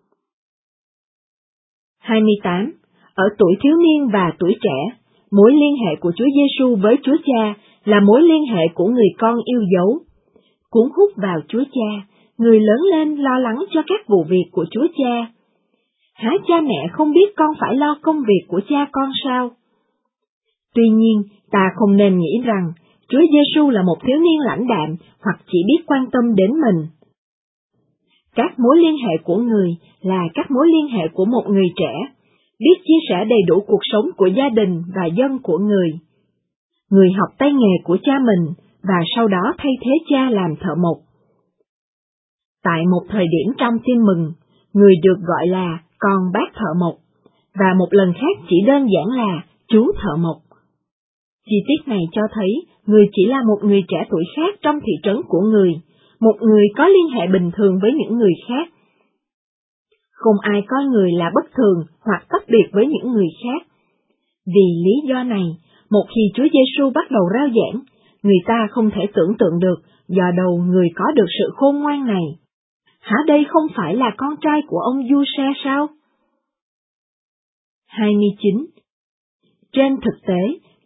28. Ở tuổi thiếu niên và tuổi trẻ, mối liên hệ của Chúa Giêsu với Chúa Cha là mối liên hệ của người con yêu dấu. Cuốn hút vào Chúa Cha, người lớn lên lo lắng cho các vụ việc của Chúa Cha. Hả, cha mẹ không biết con phải lo công việc của cha con sao? Tuy nhiên, ta không nên nghĩ rằng Chúa Giêsu là một thiếu niên lãnh đạm hoặc chỉ biết quan tâm đến mình. Các mối liên hệ của người là các mối liên hệ của một người trẻ, biết chia sẻ đầy đủ cuộc sống của gia đình và dân của người. Người học tay nghề của cha mình và sau đó thay thế cha làm thợ mộc. Tại một thời điểm trong Tin mừng, người được gọi là con bác thợ mộc, và một lần khác chỉ đơn giản là chú thợ mộc. Chi tiết này cho thấy người chỉ là một người trẻ tuổi khác trong thị trấn của người, một người có liên hệ bình thường với những người khác. Không ai coi người là bất thường hoặc tách biệt với những người khác. Vì lý do này, một khi Chúa Giêsu bắt đầu rao giảng, người ta không thể tưởng tượng được do đâu người có được sự khôn ngoan này. Hả, đây không phải là con trai của ông Giuse sao? 29. Trên thực tế,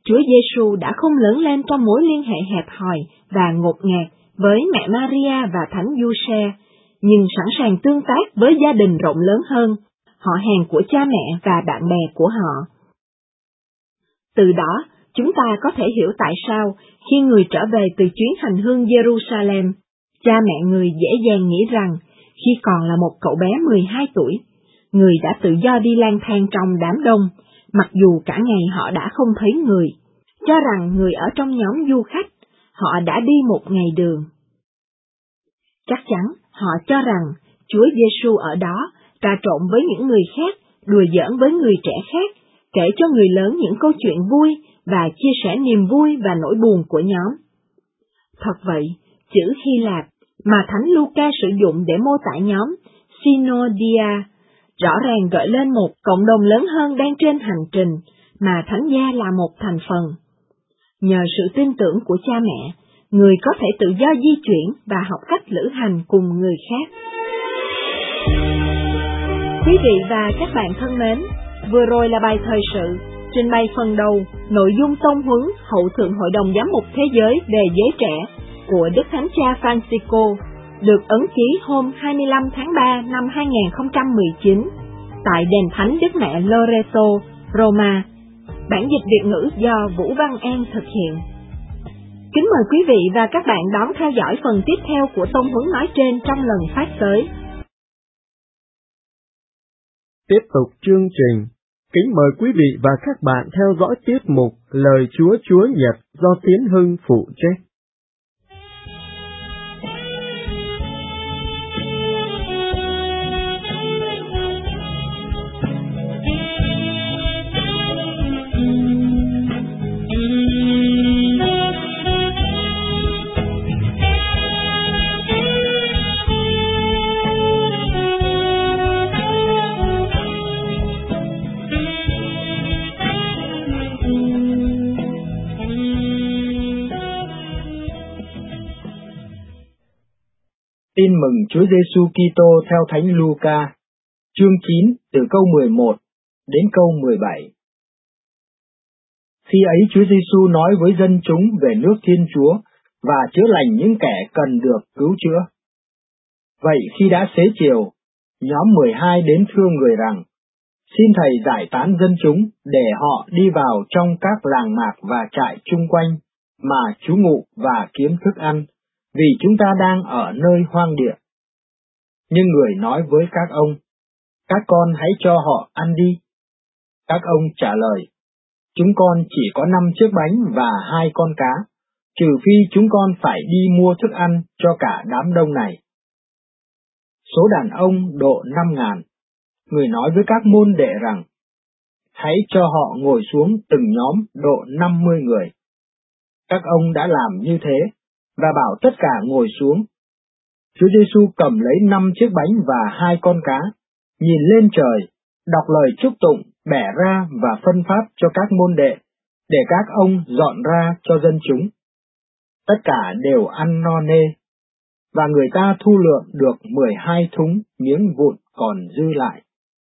Chúa Giêsu đã không lớn lên trong mối liên hệ hẹp hòi và ngột ngạt với mẹ Maria và Thánh Giuse, nhưng sẵn sàng tương tác với gia đình rộng lớn hơn, họ hàng của cha mẹ và bạn bè của họ. Từ đó, chúng ta có thể hiểu tại sao, khi người trở về từ chuyến hành hương Jerusalem, cha mẹ người dễ dàng nghĩ rằng, khi còn là một cậu bé 12 tuổi, người đã tự do đi lang thang trong đám đông, mặc dù cả ngày họ đã không thấy người, cho rằng người ở trong nhóm du khách, họ đã đi một ngày đường. Chắc chắn, họ cho rằng Chúa Giêsu ở đó trà trộn với những người khác, đùa giỡn với người trẻ khác, kể cho người lớn những câu chuyện vui và chia sẻ niềm vui và nỗi buồn của nhóm. Thật vậy, chữ Hy Lạp mà Thánh Luca sử dụng để mô tả nhóm Synodia rõ ràng gợi lên một cộng đồng lớn hơn đang trên hành trình mà thánh gia là một thành phần. Nhờ sự tin tưởng của cha mẹ, người có thể tự do di chuyển và học cách lữ hành cùng người khác. Quý vị và các bạn thân mến, vừa rồi là bài thời sự trình bày phần đầu nội dung tông huấn Hậu Thượng Hội đồng Giám mục Thế giới về giới trẻ của Đức Thánh Cha Francisco, được ấn ký hôm 25 tháng 3 năm 2019 tại Đền Thánh Đức Mẹ Loreto, Roma. Bản dịch Việt ngữ do Vũ Văn An thực hiện. Kính mời quý vị và các bạn đón theo dõi phần tiếp theo của tông huấn nói trên trong lần phát tới. Tiếp tục chương trình, kính mời quý vị và các bạn theo dõi tiết mục Lời Chúa Chúa Nhật do Tiến Hưng phụ trách. Tin mừng Chúa Giêsu Kitô theo Thánh Luca, chương 9 từ câu 11 đến câu 17. Khi ấy Chúa Giêsu nói với dân chúng về nước Thiên Chúa và chữa lành những kẻ cần được cứu chữa. Vậy khi đã xế chiều, nhóm 12 đến thưa người rằng, xin Thầy giải tán dân chúng để họ đi vào trong các làng mạc và trại chung quanh mà trú ngụ và kiếm thức ăn, vì chúng ta đang ở nơi hoang địa. Nhưng người nói với các con hãy cho họ ăn đi. Các ông trả lời, chúng con chỉ có 5 chiếc bánh và 2 con cá, trừ phi chúng con phải đi mua thức ăn cho cả đám đông này. Số đàn ông độ 5.000. Người nói với các môn đệ rằng, hãy cho họ ngồi xuống từng nhóm độ 50 người. Các ông đã làm như thế, và bảo tất cả ngồi xuống. Chúa Giêsu cầm lấy 5 chiếc bánh và 2 con cá, nhìn lên trời, đọc lời chúc tụng, bẻ ra và phân phát cho các môn đệ, để các ông dọn ra cho dân chúng. Tất cả đều ăn no nê, và người ta thu lượm được 12 thúng miếng vụn còn dư lại.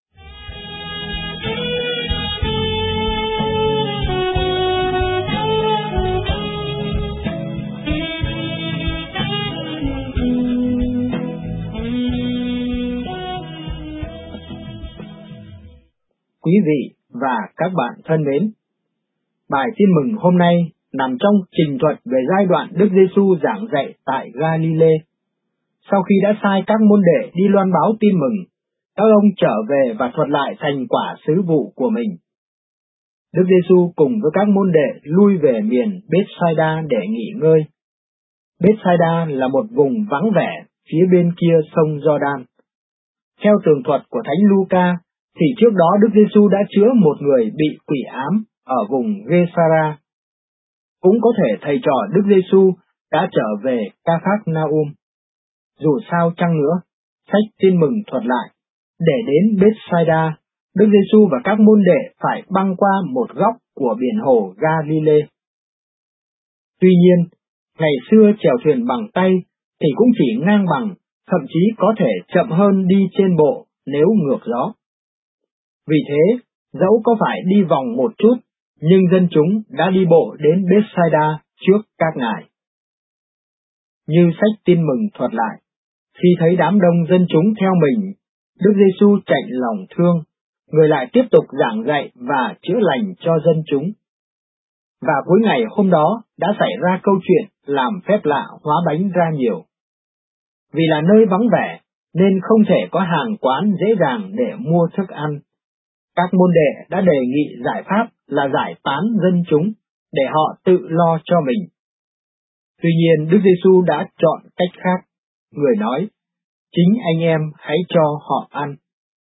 Quý vị và các bạn thân mến, bài tin mừng hôm nay nằm trong trình thuật về giai đoạn Đức Giêsu giảng dạy tại Galilee. Sau khi đã sai các môn đệ đi loan báo tin mừng, các ông trở về và thuật lại thành quả sứ vụ của mình. Đức Giêsu cùng với các môn đệ lui về miền Bethsaida để nghỉ ngơi. Bethsaida là một vùng vắng vẻ phía bên kia sông Giođan. Theo tường thuật của Thánh Luca, thì trước đó Đức Giêsu đã chữa một người bị quỷ ám ở vùng Gê-sa-ra. Cũng có thể thầy trò Đức Giêsu đã trở về Ca-phác-na-um. Dù sao chăng nữa, sách tin mừng thuật lại, để đến Bethsaida, Đức Giêsu và các môn đệ phải băng qua một góc của biển hồ Galilee. Tuy nhiên, ngày xưa chèo thuyền bằng tay thì cũng chỉ ngang bằng, thậm chí có thể chậm hơn đi trên bộ nếu ngược gió. Vì thế, dẫu có phải đi vòng một chút, nhưng dân chúng đã đi bộ đến Bethsaida trước các ngài. Như sách Tin Mừng thuật lại, khi thấy đám đông dân chúng theo mình, Đức Giêsu chạnh lòng thương, người lại tiếp tục giảng dạy và chữa lành cho dân chúng. Và cuối ngày hôm đó đã xảy ra câu chuyện làm phép lạ hóa bánh ra nhiều. Vì là nơi vắng vẻ, nên không thể có hàng quán dễ dàng để mua thức ăn. Các môn đệ đã đề nghị giải pháp là giải tán dân chúng, để họ tự lo cho mình. Tuy nhiên Đức Giêsu đã chọn cách khác. Người nói, chính anh em hãy cho họ ăn.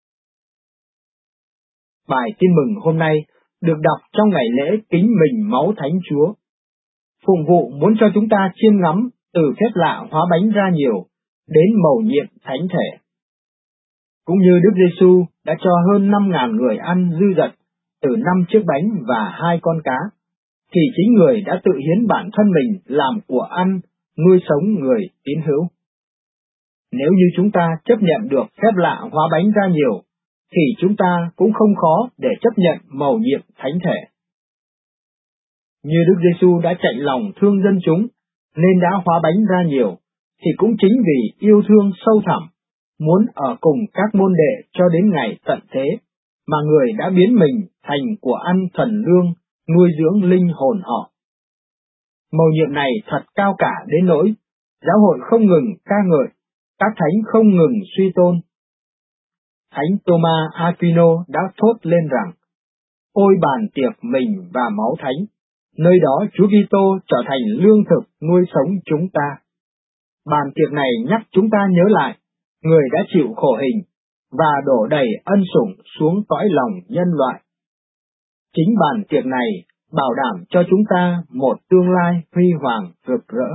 Bài tin mừng hôm nay được đọc trong ngày lễ kính mình máu Thánh Chúa. Phụng vụ muốn cho chúng ta chiêm ngắm từ phép lạ hóa bánh ra nhiều đến mầu nhiệm thánh thể. Cũng như Đức Giêsu đã cho hơn 5.000 người ăn dư dật từ 5 chiếc bánh và 2 con cá, thì chính người đã tự hiến bản thân mình làm của ăn, nuôi sống người tín hữu. Nếu như chúng ta chấp nhận được phép lạ hóa bánh ra nhiều, thì chúng ta cũng không khó để chấp nhận mầu nhiệm thánh thể. Như Đức Giêsu đã chạnh lòng thương dân chúng, nên đã hóa bánh ra nhiều, thì cũng chính vì yêu thương sâu thẳm, muốn ở cùng các môn đệ cho đến ngày tận thế, mà người đã biến mình thành của ăn thần lương, nuôi dưỡng linh hồn họ. Mầu nhiệm này thật cao cả đến nỗi giáo hội không ngừng ca ngợi, các thánh không ngừng suy tôn. Thánh Thomas Aquino đã thốt lên rằng, ôi bàn tiệc mình và máu thánh, nơi đó Chúa Kitô trở thành lương thực nuôi sống chúng ta. Bàn tiệc này nhắc chúng ta nhớ lại, người đã chịu khổ hình, và đổ đầy ân sủng xuống cõi lòng nhân loại. Chính bàn tiệc này bảo đảm cho chúng ta một tương lai huy hoàng rực rỡ.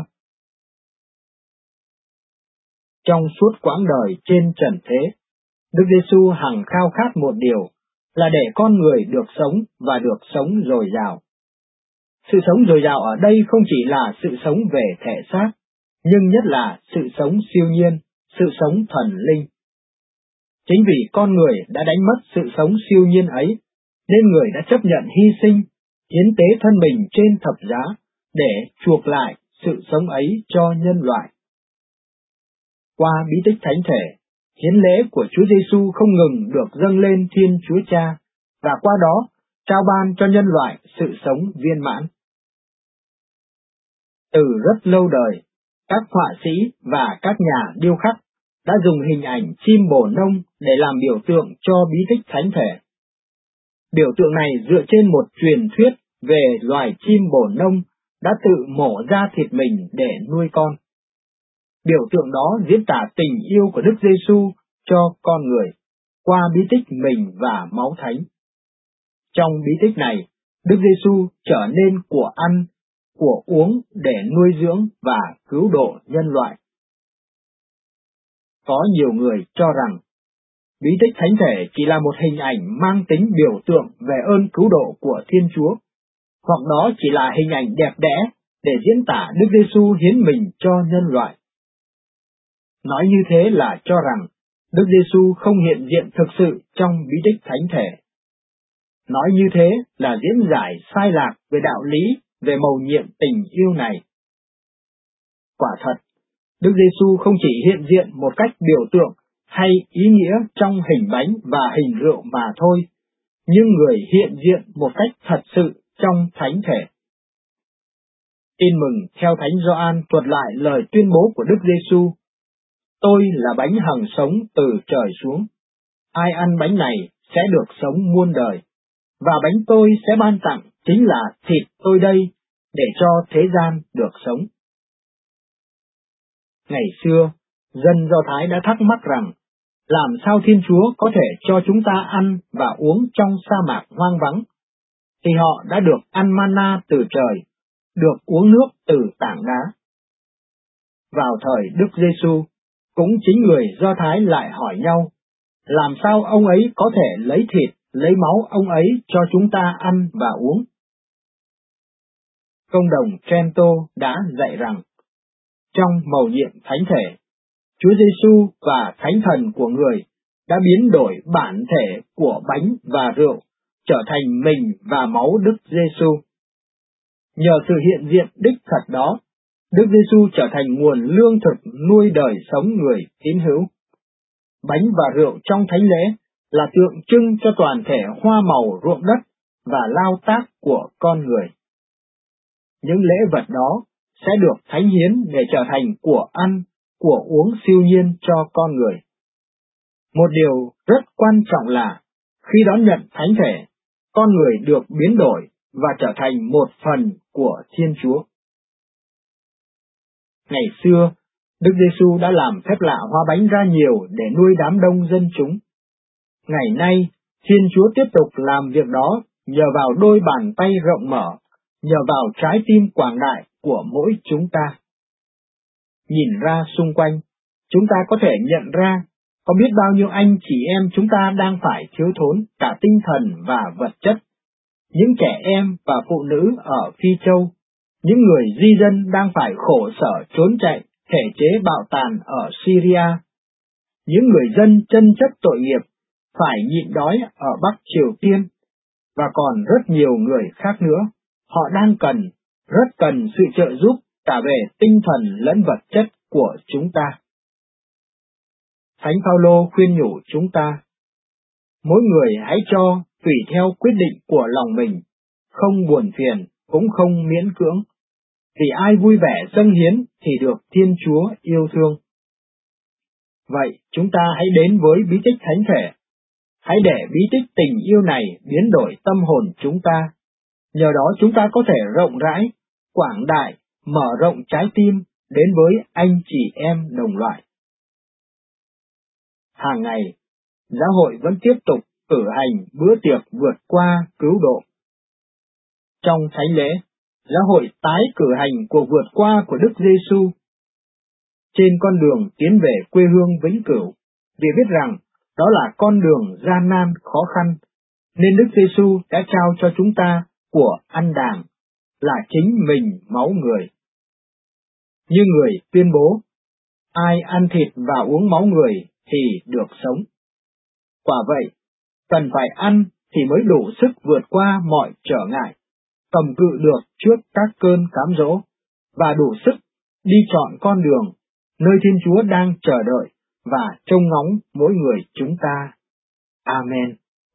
Trong suốt quãng đời trên trần thế, Đức Giêsu hằng khao khát một điều, là để con người được sống và được sống dồi dào. Sự sống dồi dào ở đây không chỉ là sự sống về thể xác, nhưng nhất là sự sống siêu nhiên, sự sống thần linh. Chính vì con người đã đánh mất sự sống siêu nhiên ấy, nên người đã chấp nhận hy sinh, hiến tế thân mình trên thập giá, để chuộc lại sự sống ấy cho nhân loại. Qua bí tích thánh thể, hiến lễ của Chúa Giêsu không ngừng được dâng lên Thiên Chúa Cha, và qua đó trao ban cho nhân loại sự sống viên mãn. Từ rất lâu đời, các họa sĩ và các nhà điêu khắc đã dùng hình ảnh chim bồ nông để làm biểu tượng cho bí tích thánh thể. Biểu tượng này dựa trên một truyền thuyết về loài chim bồ nông đã tự mổ ra thịt mình để nuôi con. Biểu tượng đó diễn tả tình yêu của Đức Giêsu cho con người qua bí tích mình và máu thánh. Trong bí tích này, Đức Giêsu trở nên của ăn, của uống để nuôi dưỡng và cứu độ nhân loại. Có nhiều người cho rằng bí tích thánh thể chỉ là một hình ảnh mang tính biểu tượng về ơn cứu độ của Thiên Chúa, hoặc đó chỉ là hình ảnh đẹp đẽ để diễn tả Đức Giêsu hiến mình cho nhân loại. Nói như thế là cho rằng Đức Giêsu không hiện diện thực sự trong bí tích thánh thể. Nói như thế là diễn giải sai lạc về đạo lý, về mầu nhiệm tình yêu này. Quả thật, Đức Giêsu không chỉ hiện diện một cách biểu tượng hay ý nghĩa trong hình bánh và hình rượu mà thôi, nhưng người hiện diện một cách thật sự trong thánh thể. Tin mừng theo Thánh Gioan thuật lại lời tuyên bố của Đức Giêsu: Tôi là bánh hằng sống từ trời xuống. Ai ăn bánh này sẽ được sống muôn đời, và bánh tôi sẽ ban tặng chính là thịt tôi đây, để cho thế gian được sống. Ngày xưa, dân Do Thái đã thắc mắc rằng, làm sao Thiên Chúa có thể cho chúng ta ăn và uống trong sa mạc hoang vắng? Thì họ đã được ăn manna từ trời, được uống nước từ tảng đá. Vào thời Đức Giêsu, cũng chính người Do Thái lại hỏi nhau, làm sao ông ấy có thể lấy thịt, lấy máu ông ấy cho chúng ta ăn và uống? Công đồng Trento đã dạy rằng, trong mầu nhiệm thánh thể, Chúa Giêsu và Thánh Thần của người đã biến đổi bản thể của bánh và rượu trở thành mình và máu Đức Giêsu. Nhờ sự hiện diện đích thật đó, Đức Giêsu trở thành nguồn lương thực nuôi đời sống người tín hữu. Bánh và rượu trong thánh lễ là tượng trưng cho toàn thể hoa màu ruộng đất và lao tác của con người. Những lễ vật đó sẽ được thánh hiến để trở thành của ăn, của uống siêu nhiên cho con người. Một điều rất quan trọng là, khi đón nhận thánh thể, con người được biến đổi và trở thành một phần của Thiên Chúa. Ngày xưa, Đức Giêsu đã làm phép lạ hóa bánh ra nhiều để nuôi đám đông dân chúng. Ngày nay, Thiên Chúa tiếp tục làm việc đó nhờ vào đôi bàn tay rộng mở, nhờ vào trái tim quảng đại của mỗi chúng ta. Nhìn ra xung quanh, chúng ta có thể nhận ra có biết bao nhiêu anh chị em chúng ta đang phải thiếu thốn cả tinh thần và vật chất. Những trẻ em và phụ nữ ở Phi Châu, những người di dân đang phải khổ sở trốn chạy thể chế bạo tàn ở Syria, những người dân chân chất tội nghiệp phải nhịn đói ở Bắc Triều Tiên, và còn rất nhiều người khác nữa. Họ đang rất cần sự trợ giúp cả về tinh thần lẫn vật chất của chúng ta. Thánh Phaolô khuyên nhủ chúng ta, mỗi người hãy cho tùy theo quyết định của lòng mình, không buồn phiền cũng không miễn cưỡng, vì ai vui vẻ dâng hiến thì được Thiên Chúa yêu thương. Vậy chúng ta hãy đến với bí tích thánh thể. Hãy để bí tích tình yêu này biến đổi tâm hồn chúng ta. Nhờ đó chúng ta có thể rộng rãi, quảng đại, mở rộng trái tim đến với anh chị em đồng loại. Hàng ngày, giáo hội vẫn tiếp tục cử hành bữa tiệc vượt qua cứu độ. Trong thánh lễ, giáo hội tái cử hành cuộc vượt qua của Đức Giêsu trên con đường tiến về quê hương vĩnh cửu, vì biết rằng đó là con đường gian nan khó khăn, nên Đức Giêsu đã trao cho chúng ta của ăn đàng, là chính mình máu người. Như người tuyên bố, ai ăn thịt và uống máu người thì được sống. Quả vậy, cần phải ăn thì mới đủ sức vượt qua mọi trở ngại, cầm cự được trước các cơn cám dỗ, và đủ sức đi chọn con đường nơi Thiên Chúa đang chờ đợi và trông ngóng mỗi người chúng ta. Amen.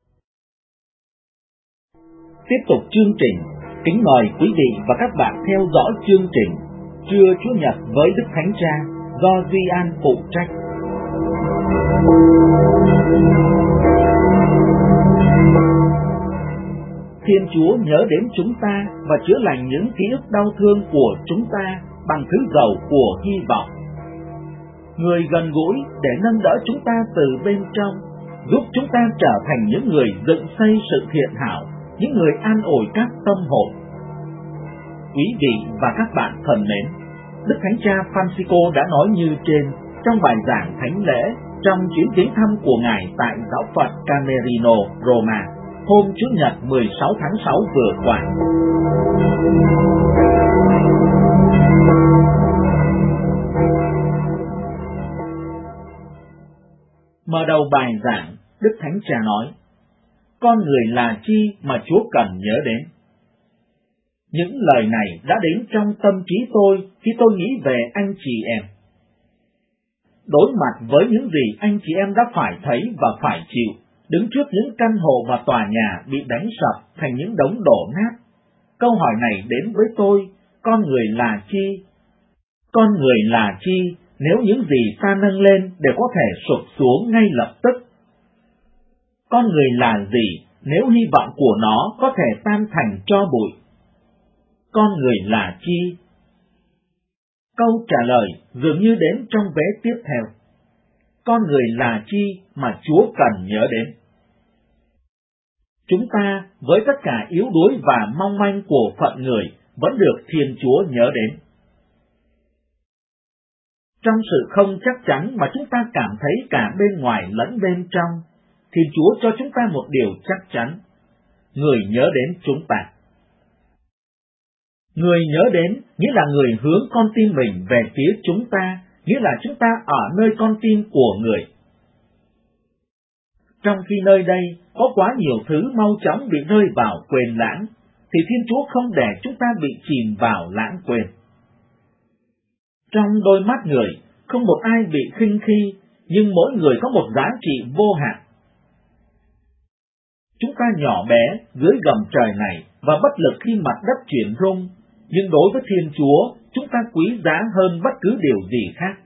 Tiếp tục chương trình, kính mời quý vị và các bạn theo dõi chương trình Trưa Chúa Nhật với Đức Thánh Cha do Duy An phụ trách. Thiên Chúa nhớ đến chúng ta và chữa lành những ký ức đau thương của chúng ta bằng thứ dầu của hy vọng. Người gần gũi để nâng đỡ chúng ta từ bên trong, giúp chúng ta trở thành những người dựng xây sự thiện hảo, những người an ủi các tâm hồn. Quý vị và các bạn thân mến, Đức Thánh Cha Francisco đã nói như trên trong bài giảng thánh lễ trong chuyến viếng thăm của Ngài tại giáo phận Camerino, Roma, hôm Chủ nhật 16 tháng 6 vừa qua. Mở đầu bài giảng, Đức Thánh Cha nói, con người là chi mà Chúa cần nhớ đến. Những lời này đã đến trong tâm trí tôi khi tôi nghĩ về anh chị em. Đối mặt với những gì anh chị em đã phải thấy và phải chịu, đứng trước những căn hộ và tòa nhà bị đánh sập thành những đống đổ nát, câu hỏi này đến với tôi, con người là chi? Con người là chi nếu những gì ta nâng lên đều có thể sụp xuống ngay lập tức? Con người là gì nếu hy vọng của nó có thể tan thành tro bụi? Con người là chi? Câu trả lời dường như đến trong vế tiếp theo. Con người là chi mà Chúa cần nhớ đến? Chúng ta, với tất cả yếu đuối và mong manh của phận người, vẫn được Thiên Chúa nhớ đến. Trong sự không chắc chắn mà chúng ta cảm thấy cả bên ngoài lẫn bên trong, Thiên Chúa cho chúng ta một điều chắc chắn. Người nhớ đến chúng ta. Người nhớ đến nghĩa là người hướng con tim mình về phía chúng ta, nghĩa là chúng ta ở nơi con tim của người. Trong khi nơi đây có quá nhiều thứ mau chóng bị rơi vào quên lãng, thì Thiên Chúa không để chúng ta bị chìm vào lãng quên. Trong đôi mắt người, không một ai bị khinh khi, nhưng mỗi người có một giá trị vô hạn. Chúng ta nhỏ bé dưới gầm trời này và bất lực khi mặt đất chuyển rung, nhưng đối với Thiên Chúa, chúng ta quý giá hơn bất cứ điều gì khác.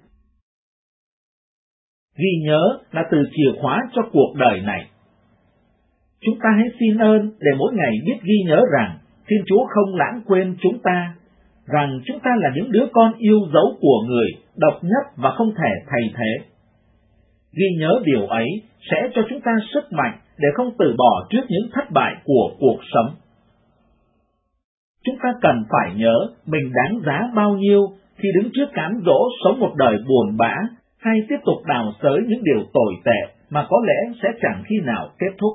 Ghi nhớ là từ chìa khóa cho cuộc đời này. Chúng ta hãy xin ơn để mỗi ngày biết ghi nhớ rằng Thiên Chúa không lãng quên chúng ta, rằng chúng ta là những đứa con yêu dấu của người, độc nhất và không thể thay thế. Ghi nhớ điều ấy sẽ cho chúng ta sức mạnh để không từ bỏ trước những thất bại của cuộc sống. Chúng ta cần phải nhớ mình đáng giá bao nhiêu khi đứng trước cám dỗ sống một đời buồn bã hay tiếp tục đào xới những điều tồi tệ mà có lẽ sẽ chẳng khi nào kết thúc.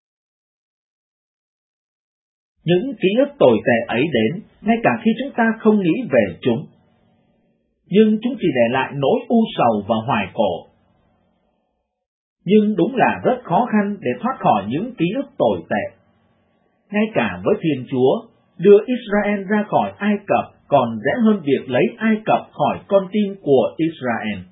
Những ký ức tồi tệ ấy đến ngay cả khi chúng ta không nghĩ về chúng, nhưng chúng chỉ để lại nỗi u sầu và hoài cổ. Nhưng đúng là rất khó khăn để thoát khỏi những ký ức tồi tệ. Ngay cả với Thiên Chúa, đưa Israel ra khỏi Ai Cập còn dễ hơn việc lấy Ai Cập khỏi con tim của Israel.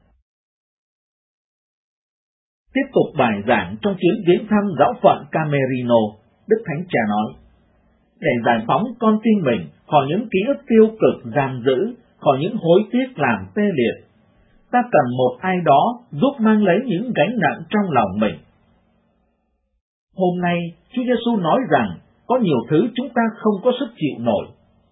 Tiếp tục bài giảng trong chuyến viếng thăm giáo phận Camerino, Đức Thánh Cha nói, để giải phóng con tim mình khỏi những ký ức tiêu cực giam giữ, khỏi những hối tiếc làm tê liệt, ta cần một ai đó giúp mang lấy những gánh nặng trong lòng mình. Hôm nay, Chúa Giêsu nói rằng có nhiều thứ chúng ta không có sức chịu nổi.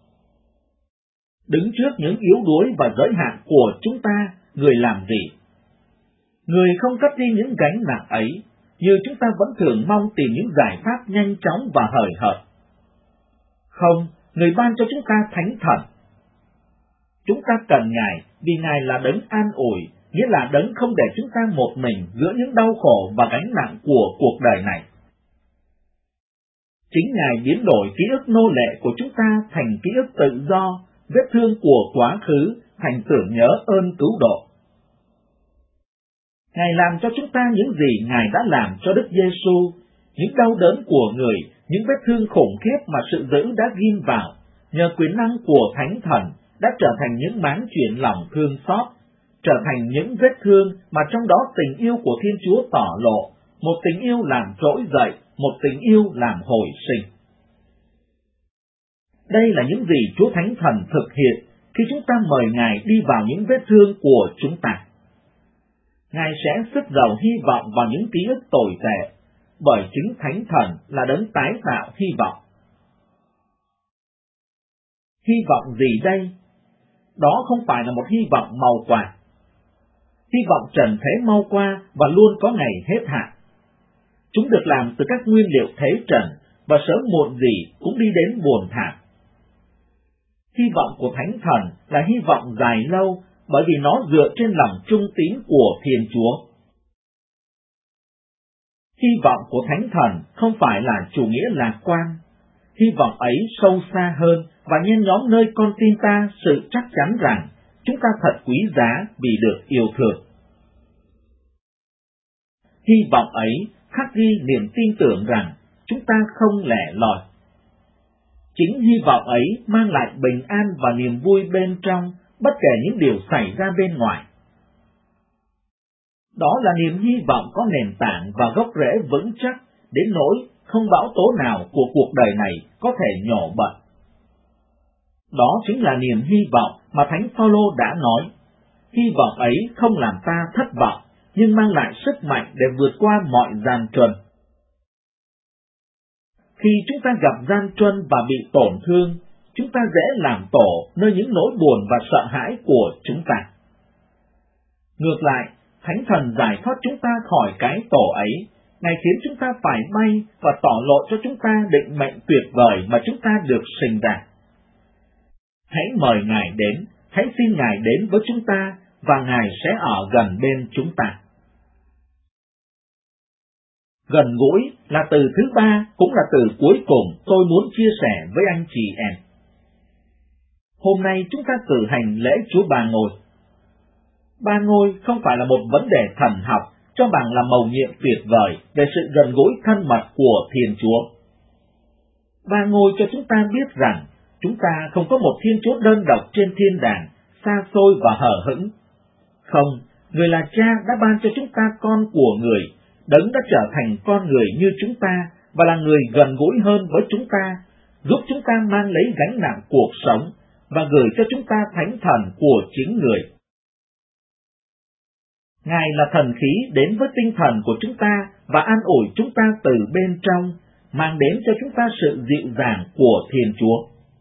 Đứng trước những yếu đuối và giới hạn của chúng ta, người làm gì? Người không cất đi những gánh nặng ấy, như chúng ta vẫn thường mong tìm những giải pháp nhanh chóng và hời hợt. Không, người ban cho chúng ta Thánh Thần. Chúng ta cần Ngài vì Ngài là đấng an ủi, nghĩa là đấng không để chúng ta một mình giữa những đau khổ và gánh nặng của cuộc đời này. Chính Ngài biến đổi ký ức nô lệ của chúng ta thành ký ức tự do, vết thương của quá khứ thành tưởng nhớ ơn cứu độ. Ngài làm cho chúng ta những gì Ngài đã làm cho Đức Giêsu, những đau đớn của người, những vết thương khủng khiếp mà sự dữ đã ghim vào, nhờ quyền năng của Thánh Thần đã trở thành những máng chuyển lòng thương xót, trở thành những vết thương mà trong đó tình yêu của Thiên Chúa tỏ lộ, một tình yêu làm trỗi dậy, một tình yêu làm hồi sinh. Đây là những gì Chúa Thánh Thần thực hiện khi chúng ta mời Ngài đi vào những vết thương của chúng ta. Ngài sẽ sức giàu hy vọng vào những ký ức tồi tệ, bởi chính Thánh Thần là đấng tái tạo hy vọng. Hy vọng gì đây? Đó không phải là một hy vọng màu quạt. Hy vọng trần thế mau qua và luôn có ngày hết hạn. Chúng được làm từ các nguyên liệu thế trần và sớm muộn gì cũng đi đến buồn thảm. Hy vọng của Thánh Thần là hy vọng dài lâu bởi vì nó dựa trên lòng trung tín của Thiên Chúa. Hy vọng của Thánh Thần không phải là chủ nghĩa lạc quan. Hy vọng ấy sâu xa hơn và nhen nhóm nơi con tim ta sự chắc chắn rằng chúng ta thật quý giá vì được yêu thương. Hy vọng ấy khắc ghi niềm tin tưởng rằng chúng ta không lẻ loi. Chính hy vọng ấy mang lại bình an và niềm vui bên trong, bất kể những điều xảy ra bên ngoài. Đó là niềm hy vọng có nền tảng và gốc rễ vững chắc, đến nỗi không bão tố nào của cuộc đời này có thể nhổ bật. Đó chính là niềm hy vọng mà Thánh Phaolô đã nói. Hy vọng ấy không làm ta thất vọng, nhưng mang lại sức mạnh để vượt qua mọi gian truân. Khi chúng ta gặp gian truân và bị tổn thương, chúng ta dễ làm tổ nơi những nỗi buồn và sợ hãi của chúng ta. Ngược lại, Thánh Thần giải thoát chúng ta khỏi cái tổ ấy, Ngài khiến chúng ta phải bay và tỏ lộ cho chúng ta định mệnh tuyệt vời mà chúng ta được sinh ra. Hãy mời Ngài đến, hãy xin Ngài đến với chúng ta và Ngài sẽ ở gần bên chúng ta. Gần gũi là từ thứ ba, cũng là từ cuối cùng tôi muốn chia sẻ với anh chị em. Hôm nay chúng ta cử hành lễ Chúa Ba Ngôi. Ba Ngôi không phải là một vấn đề thần học cho bằng là mầu nhiệm tuyệt vời về sự gần gũi thân mật của Thiên Chúa. Ba Ngôi cho chúng ta biết rằng chúng ta không có một Thiên Chúa đơn độc trên thiên đàng, xa xôi và hờ hững. Không, Người là Cha đã ban cho chúng ta con của Người, Đấng đã trở thành con người như chúng ta và là người gần gũi hơn với chúng ta, giúp chúng ta mang lấy gánh nặng cuộc sống và gửi cho chúng ta Thánh Thần của chính Người. Ngài là thần khí đến với tinh thần của chúng ta và an ủi chúng ta từ bên trong, mang đến cho chúng ta sự dịu dàng của Thiên Chúa.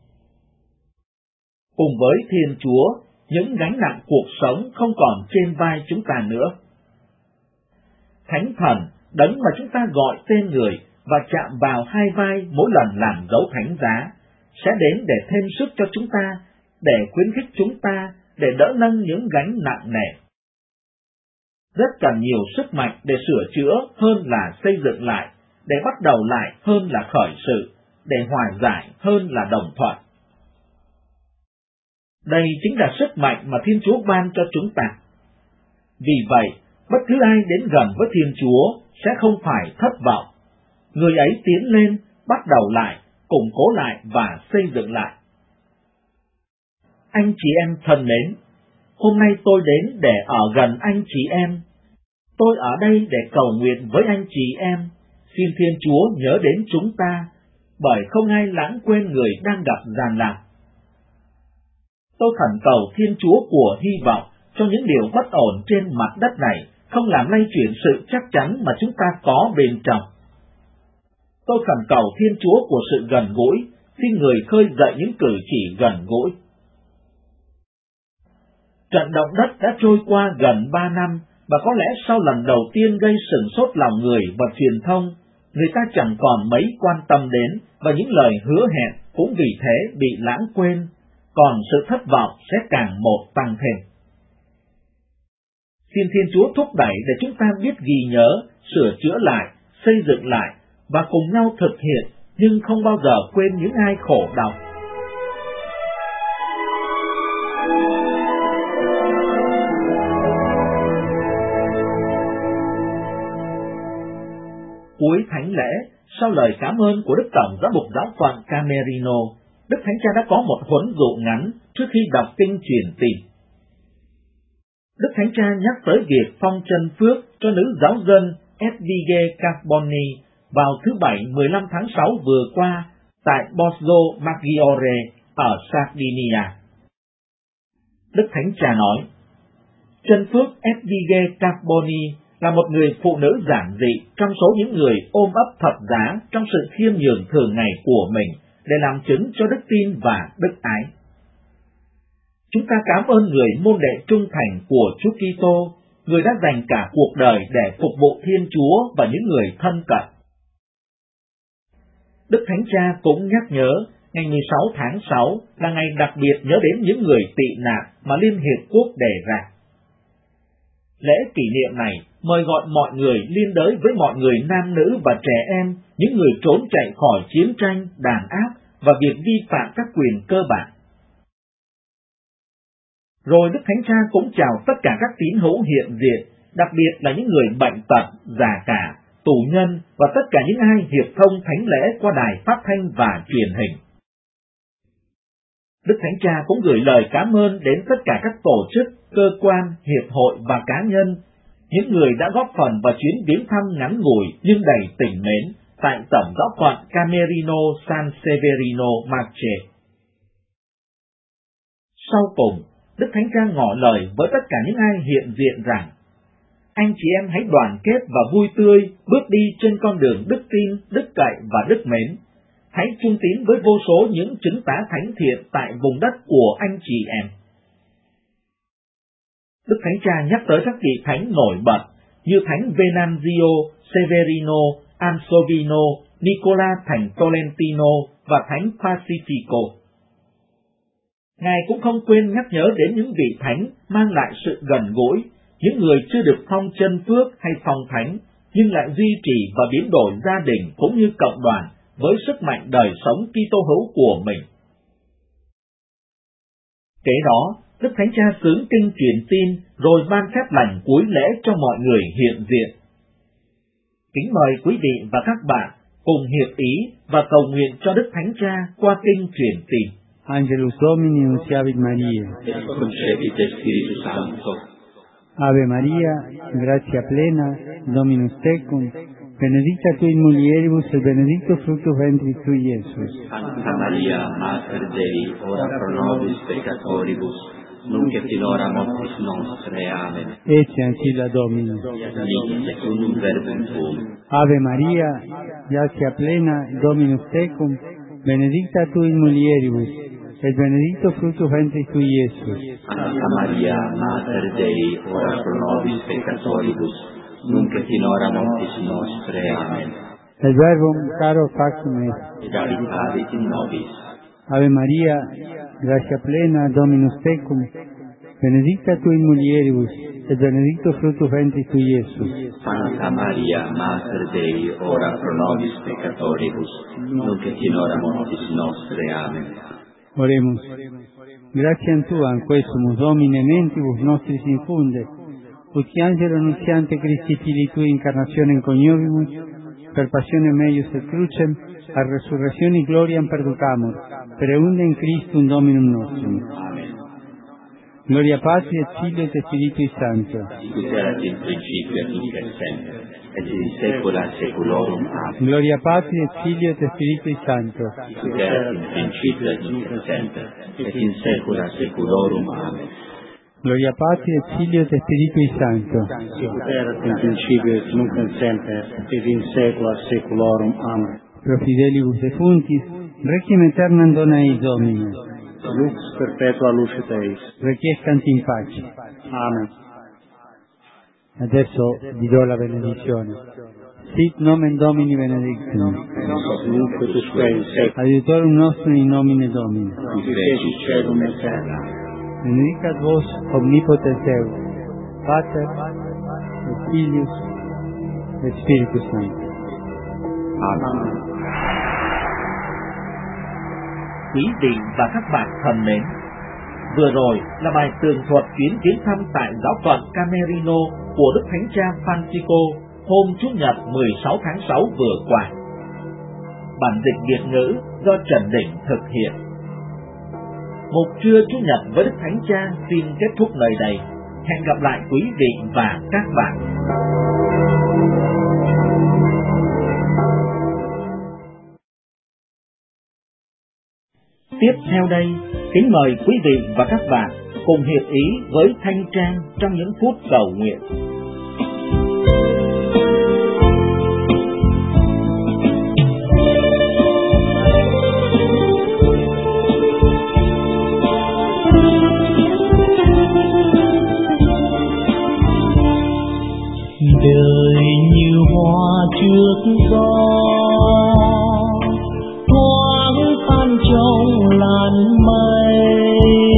Cùng với Thiên Chúa, những gánh nặng cuộc sống không còn trên vai chúng ta nữa. Thánh Thần, Đấng mà chúng ta gọi tên Người và chạm vào hai vai mỗi lần làm dấu thánh giá, sẽ đến để thêm sức cho chúng ta, để khuyến khích chúng ta, để đỡ nâng những gánh nặng nề. Rất cần nhiều sức mạnh để sửa chữa hơn là xây dựng lại, để bắt đầu lại hơn là khởi sự, để hòa giải hơn là đồng thuận. Đây chính là sức mạnh mà Thiên Chúa ban cho chúng ta. Vì vậy, bất cứ ai đến gần với Thiên Chúa sẽ không phải thất vọng. Người ấy tiến lên, bắt đầu lại, củng cố lại và xây dựng lại. Anh chị em thân mến, hôm nay tôi đến để ở gần anh chị em. Tôi ở đây để cầu nguyện với anh chị em, xin Thiên Chúa nhớ đến chúng ta, bởi không ai lãng quên người đang gặp gian lạc. Tôi khẩn cầu Thiên Chúa của hy vọng cho những điều bất ổn trên mặt đất này không làm lay chuyển sự chắc chắn mà chúng ta có bên trong. Tôi khẩn cầu Thiên Chúa của sự gần gũi, xin Người khơi dậy những cử chỉ gần gũi. Trận động đất đã trôi qua gần 3 năm, và có lẽ sau lần đầu tiên gây sửng sốt lòng người và truyền thông, người ta chẳng còn mấy quan tâm đến, và những lời hứa hẹn cũng vì thế bị lãng quên, còn sự thất vọng sẽ càng một tăng thêm. Xin Thiên Chúa thúc đẩy để chúng ta biết ghi nhớ, sửa chữa lại, xây dựng lại, và cùng nhau thực hiện, nhưng không bao giờ quên những ai khổ đau. Cuối thánh lễ, sau lời cảm ơn của Đức Tổng giám mục giáo phận Camerino, Đức Thánh Cha đã có một huấn dụ ngắn trước khi đọc kinh truyền tin. Đức Thánh Cha nhắc tới việc phong chân phước cho nữ giáo dân Edvige Carboni vào thứ Bảy 15 tháng 6 vừa qua tại Borgo Maggiore ở Sardinia. Đức Thánh Cha nói, chân phước Edvige Carboni là một người phụ nữ giản dị trong số những người ôm ấp thập giá trong sự khiêm nhường thường ngày của mình để làm chứng cho đức tin và đức ái. Chúng ta cảm ơn người môn đệ trung thành của Chúa Kitô, người đã dành cả cuộc đời để phục vụ Thiên Chúa và những người thân cận. Đức Thánh Cha cũng nhắc nhớ, ngày 16 tháng 6 là ngày đặc biệt nhớ đến những người tị nạn mà Liên Hiệp Quốc đề ra. Lễ kỷ niệm này mời gọi mọi người liên đới với mọi người nam nữ và trẻ em, những người trốn chạy khỏi chiến tranh, đàn áp và việc vi phạm các quyền cơ bản. Rồi Đức Thánh Cha cũng chào tất cả các tín hữu hiện diện, đặc biệt là những người bệnh tật, già cả, tù nhân và tất cả những ai hiệp thông thánh lễ qua đài phát thanh và truyền hình. Đức Thánh Cha cũng gửi lời cảm ơn đến tất cả các tổ chức, cơ quan, hiệp hội và cá nhân, những người đã góp phần vào chuyến viếng thăm ngắn ngủi nhưng đầy tình mến tại Tổng giáo phận Camerino San Severino Marche. Sau cùng, Đức Thánh Cha ngỏ lời với tất cả những ai hiện diện rằng, anh chị em hãy đoàn kết và vui tươi bước đi trên con đường đức tin, đức cậy và đức mến. Hãy chung tín với vô số những chứng tá thánh thiện tại vùng đất của anh chị em. Đức Thánh Cha nhắc tới các vị thánh nổi bật như thánh Venanzio, Severino, Ansovino, Nicola thành Tolentino và thánh Pacifico. Ngài cũng không quên nhắc nhớ đến những vị thánh mang lại sự gần gũi, những người chưa được phong chân phước hay phong thánh, nhưng lại duy trì và biến đổi gia đình cũng như cộng đoàn với sức mạnh đời sống Kitô hữu của mình. Kế đó, Đức Thánh Cha xướng kinh truyền tin rồi ban phép lành cuối lễ cho mọi người hiện diện. Kính mời quý vị và các bạn cùng hiệp ý và cầu nguyện cho Đức Thánh Cha qua kinh truyền tin. Angelus Domini nunciavit Maria. Et concepit Spiritus Sancto. Ave Maria, gratia plena, Dominus tecum, benedicta tu in mulieribus et benedictus fructus ventris tui, Iesus. Santa Maria, Mater Dei, ora pro nobis peccatoribus, nunc et in hora mortis nostre. Amen. Ecce ancilla Domini. Nunc et unum verbum tuum. Ave Maria, gratia plena, Dominus tecum, benedicta tu in mulieribus, et benedictus fructus ventris tui, Iesus. Santa Maria, Mater Dei, ora pro nobis peccatoribus, nunc et in hora mortis nostre. Amen. Et verbum caro factum est. Et habitavit in nobis. Ave Maria, gratia plena, Dominus tecum, benedicta tu in mulieribus, et benedictus fructus ventris tui, Iesus. Santa Maria, Mater Dei, ora pro nobis peccatoribus, nunc et in hora mortis nostre. Amen. Oremus. Gratiam Tuam, quesumus Domine mentibus nostris infunde, ut angelo nuntiante Christi Filii Tui incarnationem coniovimus, per passionem meius et crucem, a resurrectione gloriam perducamur, per eundem Christum Dominum nostrum. Amen. Gloria Patri et Filio et Spiritui Sancto. Sicut erat in principio et nunc et semper, et in saecula saeculorum. Amen. Gloria Patri et Filio et Spiritui Sancto. Sicut erat in principio et nunc et semper, et in saecula saeculorum. Amen. Gloria Patri et Filio et Spiritui Sancto. Sicut erat in principio et nunc et semper, et in saecula saeculorum. Amen. Pro fidelibus defuntis, requiem aeternam dona eis Domine. Lux perpetua lucet eis. Requiescant in pace. Amen. Adesso vi do la benedizione. Sit nomen Domini benedictum. Nunc et usque in saecula. Adiutorum nostrum in nomine Domini. Qui fecit caelum et terra. Benedicat vos omnipotens Deus, Pater, et Filius, et Spiritus Sanctus. Amen. Quý vị và các bạn thân mến, vừa rồi là bài tường thuật chuyến viếng thăm tại giáo phận Camerino của Đức Thánh Cha Francisco hôm Chủ nhật 16 tháng 6 vừa qua. Bản dịch Việt ngữ do Trần Đình thực hiện. Mục trưa Chủ nhật với Đức Thánh Cha xin kết thúc nơi đây. Hẹn gặp lại quý vị và các bạn. Tiếp theo đây, kính mời quý vị và các bạn cùng hiệp ý với Thanh Trang trong những phút cầu nguyện. Đời như hoa trước gió, thoáng tan trong làn mây.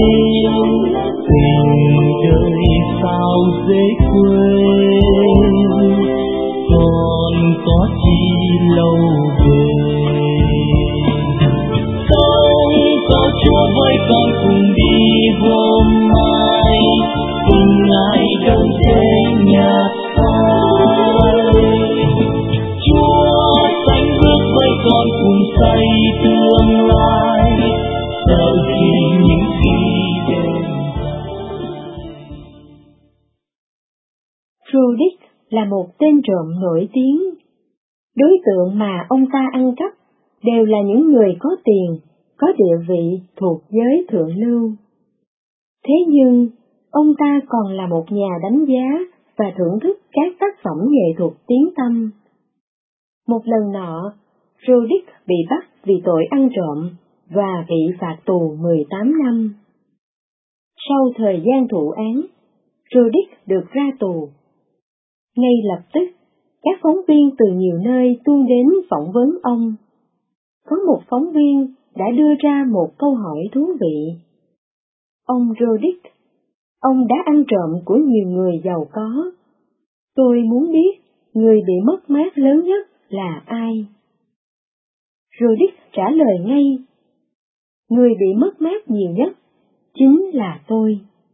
Tình đời sao dễ quên, còn có chi lâu về. Sống có Chúa với con cùng đi hôm nay, tình ai đâu thể nhạt phai. Chúa sánh bước với con cùng xây tương lai, sợ gì những khi đêm. Rudix là một tên trộm nổi tiếng. Đối tượng mà ông ta ăn cắp đều là những người có tiền, có địa vị thuộc giới thượng lưu. Thế nhưng, ông ta còn là một nhà đánh giá và thưởng thức các tác phẩm nghệ thuật tiếng tăm. Một lần nọ, Rudix bị bắt vì tội ăn trộm và bị phạt tù 18 năm. Sau thời gian thụ án, Rudix được ra tù. Ngay lập tức, các phóng viên từ nhiều nơi tuôn đến phỏng vấn ông. Có một phóng viên đã đưa ra một câu hỏi thú vị. Ông Rudix, ông đã ăn trộm của nhiều người giàu có. Tôi muốn biết người bị mất mát lớn nhất là ai? Rudix trả lời ngay. Người bị mất mát nhiều nhất chính là tôi.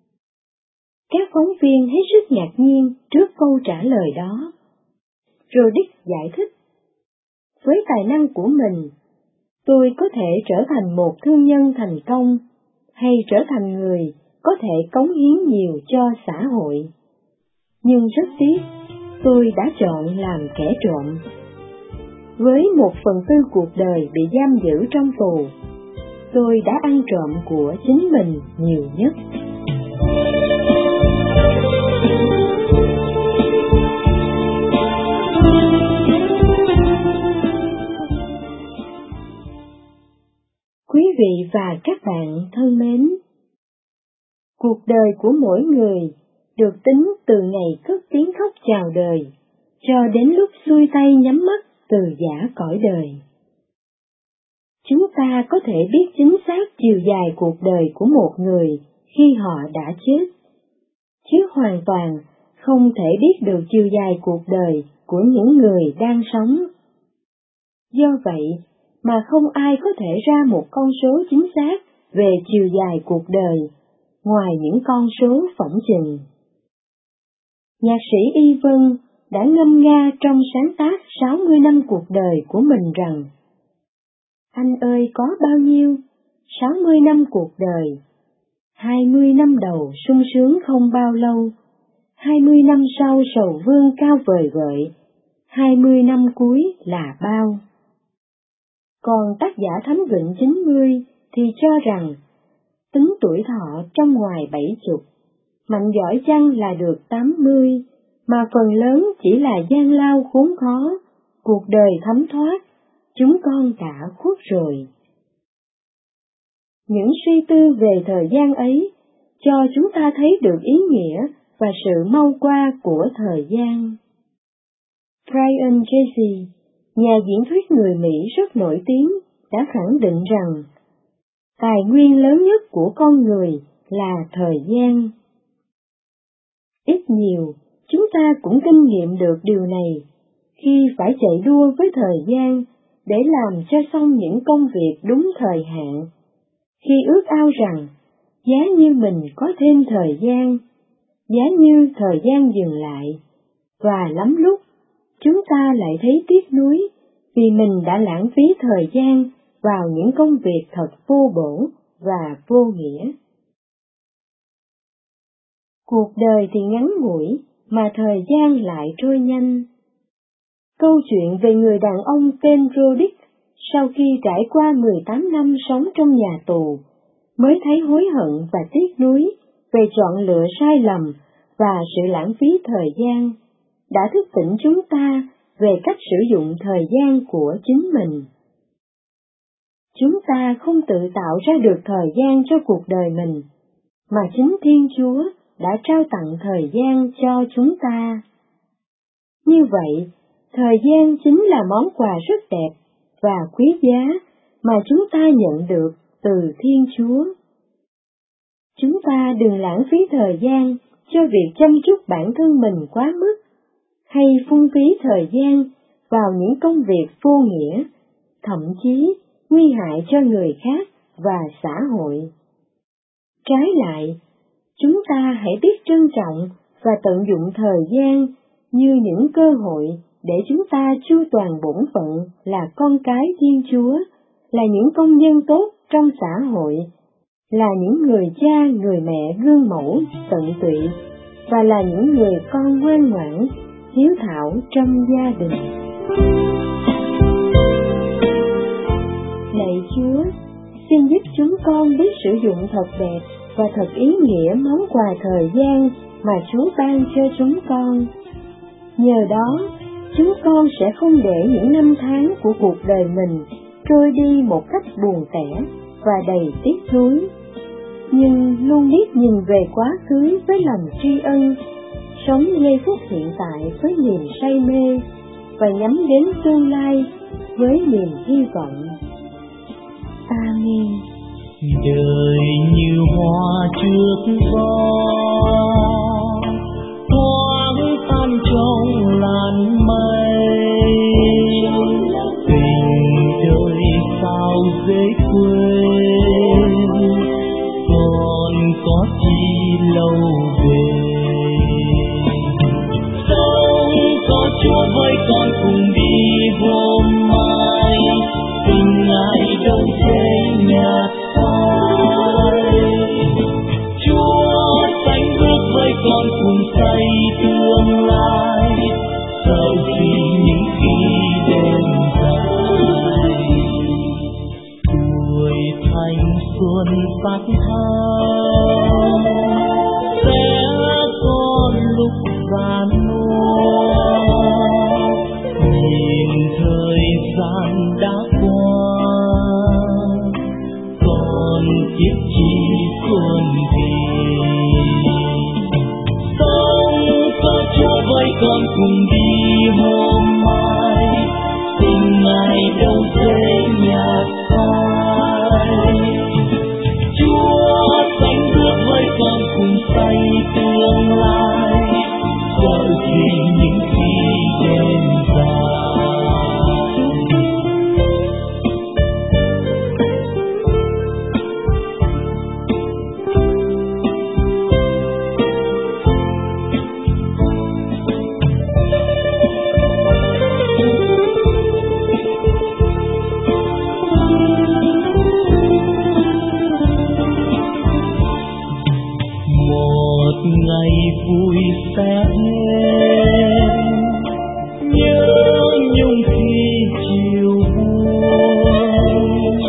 Các phóng viên hết sức ngạc nhiên trước câu trả lời đó. Rodick giải thích, với tài năng của mình, tôi có thể trở thành một thương nhân thành công, hay trở thành người có thể cống hiến nhiều cho xã hội. Nhưng rất tiếc, tôi đã chọn làm kẻ trộm. Với 1/4 cuộc đời bị giam giữ trong tù, tôi đã ăn trộm của chính mình nhiều nhất. Quý vị và các bạn thân mến, cuộc đời của mỗi người được tính từ ngày cất tiếng khóc chào đời, cho đến lúc xuôi tay nhắm mắt từ giã cõi đời. Chúng ta có thể biết chính xác chiều dài cuộc đời của một người khi họ đã chết, chứ hoàn toàn không thể biết được chiều dài cuộc đời của những người đang sống. Do vậy mà không ai có thể ra một con số chính xác về chiều dài cuộc đời, ngoài những con số phỏng chừng. Nhạc sĩ Y Vân đã ngâm nga trong sáng tác 60 năm cuộc đời của mình rằng: anh ơi có bao nhiêu, 60 năm cuộc đời, 20 năm đầu sung sướng không bao lâu, 20 năm sau sầu vương cao vời vợi, 20 năm cuối là bao. Còn tác giả Thánh Vịnh 90 thì cho rằng tính tuổi thọ trong ngoài 70, mạnh giỏi chăng là được 80, mà phần lớn chỉ là gian lao khốn khó, cuộc đời thấm thoát, chúng con đã khuất rồi. Những suy tư về thời gian ấy cho chúng ta thấy được ý nghĩa và sự mau qua của thời gian. Brian Tracy, nhà diễn thuyết người Mỹ rất nổi tiếng, đã khẳng định rằng tài nguyên lớn nhất của con người là thời gian. Ít nhiều, chúng ta cũng kinh nghiệm được điều này khi phải chạy đua với thời gian để làm cho xong những công việc đúng thời hạn, khi ước ao rằng giá như mình có thêm thời gian, giá như thời gian dừng lại, và lắm lúc chúng ta lại thấy tiếc nuối vì mình đã lãng phí thời gian vào những công việc thật vô bổ và vô nghĩa. Cuộc đời thì ngắn ngủi, mà thời gian lại trôi nhanh. Câu chuyện về người đàn ông tên Rodick sau khi trải qua 18 năm sống trong nhà tù, mới thấy hối hận và tiếc nuối về chọn lựa sai lầm và sự lãng phí thời gian, đã thức tỉnh chúng ta về cách sử dụng thời gian của chính mình. Chúng ta không tự tạo ra được thời gian cho cuộc đời mình, mà chính Thiên Chúa đã trao tặng thời gian cho chúng ta. Như vậy, thời gian chính là món quà rất đẹp và quý giá mà chúng ta nhận được từ Thiên Chúa. Chúng ta đừng lãng phí thời gian cho việc chăm chút bản thân mình quá mức, hay phung phí thời gian vào những công việc vô nghĩa, thậm chí nguy hại cho người khác và xã hội. Trái lại, chúng ta hãy biết trân trọng và tận dụng thời gian như những cơ hội để chúng ta chu toàn bổn phận là con cái Thiên Chúa, là những công dân tốt trong xã hội, là những người cha, người mẹ gương mẫu, tận tụy, và là những người con ngoan ngoãn, hiếu thảo trong gia đình. Lạy Chúa, xin giúp chúng con biết sử dụng thật đẹp và thật ý nghĩa món quà thời gian mà Chúa ban cho chúng con. Nhờ đó, chúng con sẽ không để những năm tháng của cuộc đời mình trôi đi một cách buồn tẻ và đầy tiếc nuối, nhưng luôn biết nhìn về quá khứ với lòng tri ân, sống giây phút hiện tại với niềm say mê và nhắm đến tương lai với niềm hy vọng. Amen. Đời như hoa trước gió, thoáng tan trong làn mây, tình đời sao dễ quên, còn có chi lâu về. đâu thể nhạt phai. Chúa sánh bước với con cùng xây tương lai, dẫu chỉ những khi đêm dài. Tuổi thanh xuân phát thao sẽ có lúc già nua, nhìn thời gian đã qua còn tiếc chi xuân thì. Sống có Chúa với con cùng đi hôm mai, tình Ngài đâu dễ nhạt phai. Chúa sánh bước với con cùng xây tương lai, sợ gì những khi đêm dài. Ngày vui sẽ đến, nhớ nhung khi chiều buồn,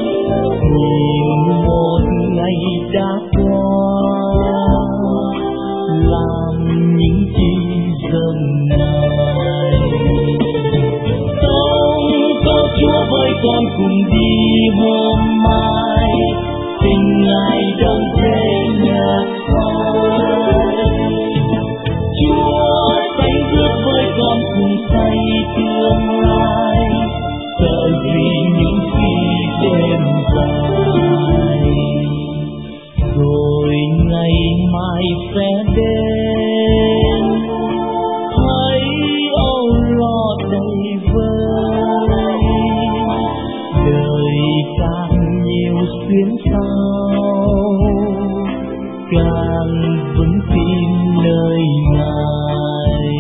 nhìn một ngày đã qua, làm những chi dâng ngài. Sống có Chúa với con cùng đi hôm mai, tình Ngài đâu thể nhạt phai. Chúa sánh bước với con cùng xây tương lai, sợ gì những khi đêm dài. Rồi ngày mai sẽ đến, thấy âu lo đầy vơi, đời càng nhiều xuyến sao, càng vững tin nơi Ngài.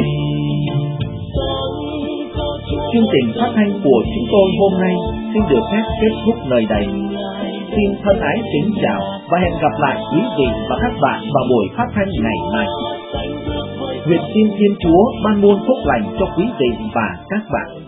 Chương trình phát thanh của chúng tôi hôm nay xin được phép kết thúc nơi đây. Xin thân ái kính chào và hẹn gặp lại quý vị và các bạn vào buổi phát thanh ngày mai. Nguyện xin Thiên Chúa ban muôn phúc lành cho quý vị và các bạn.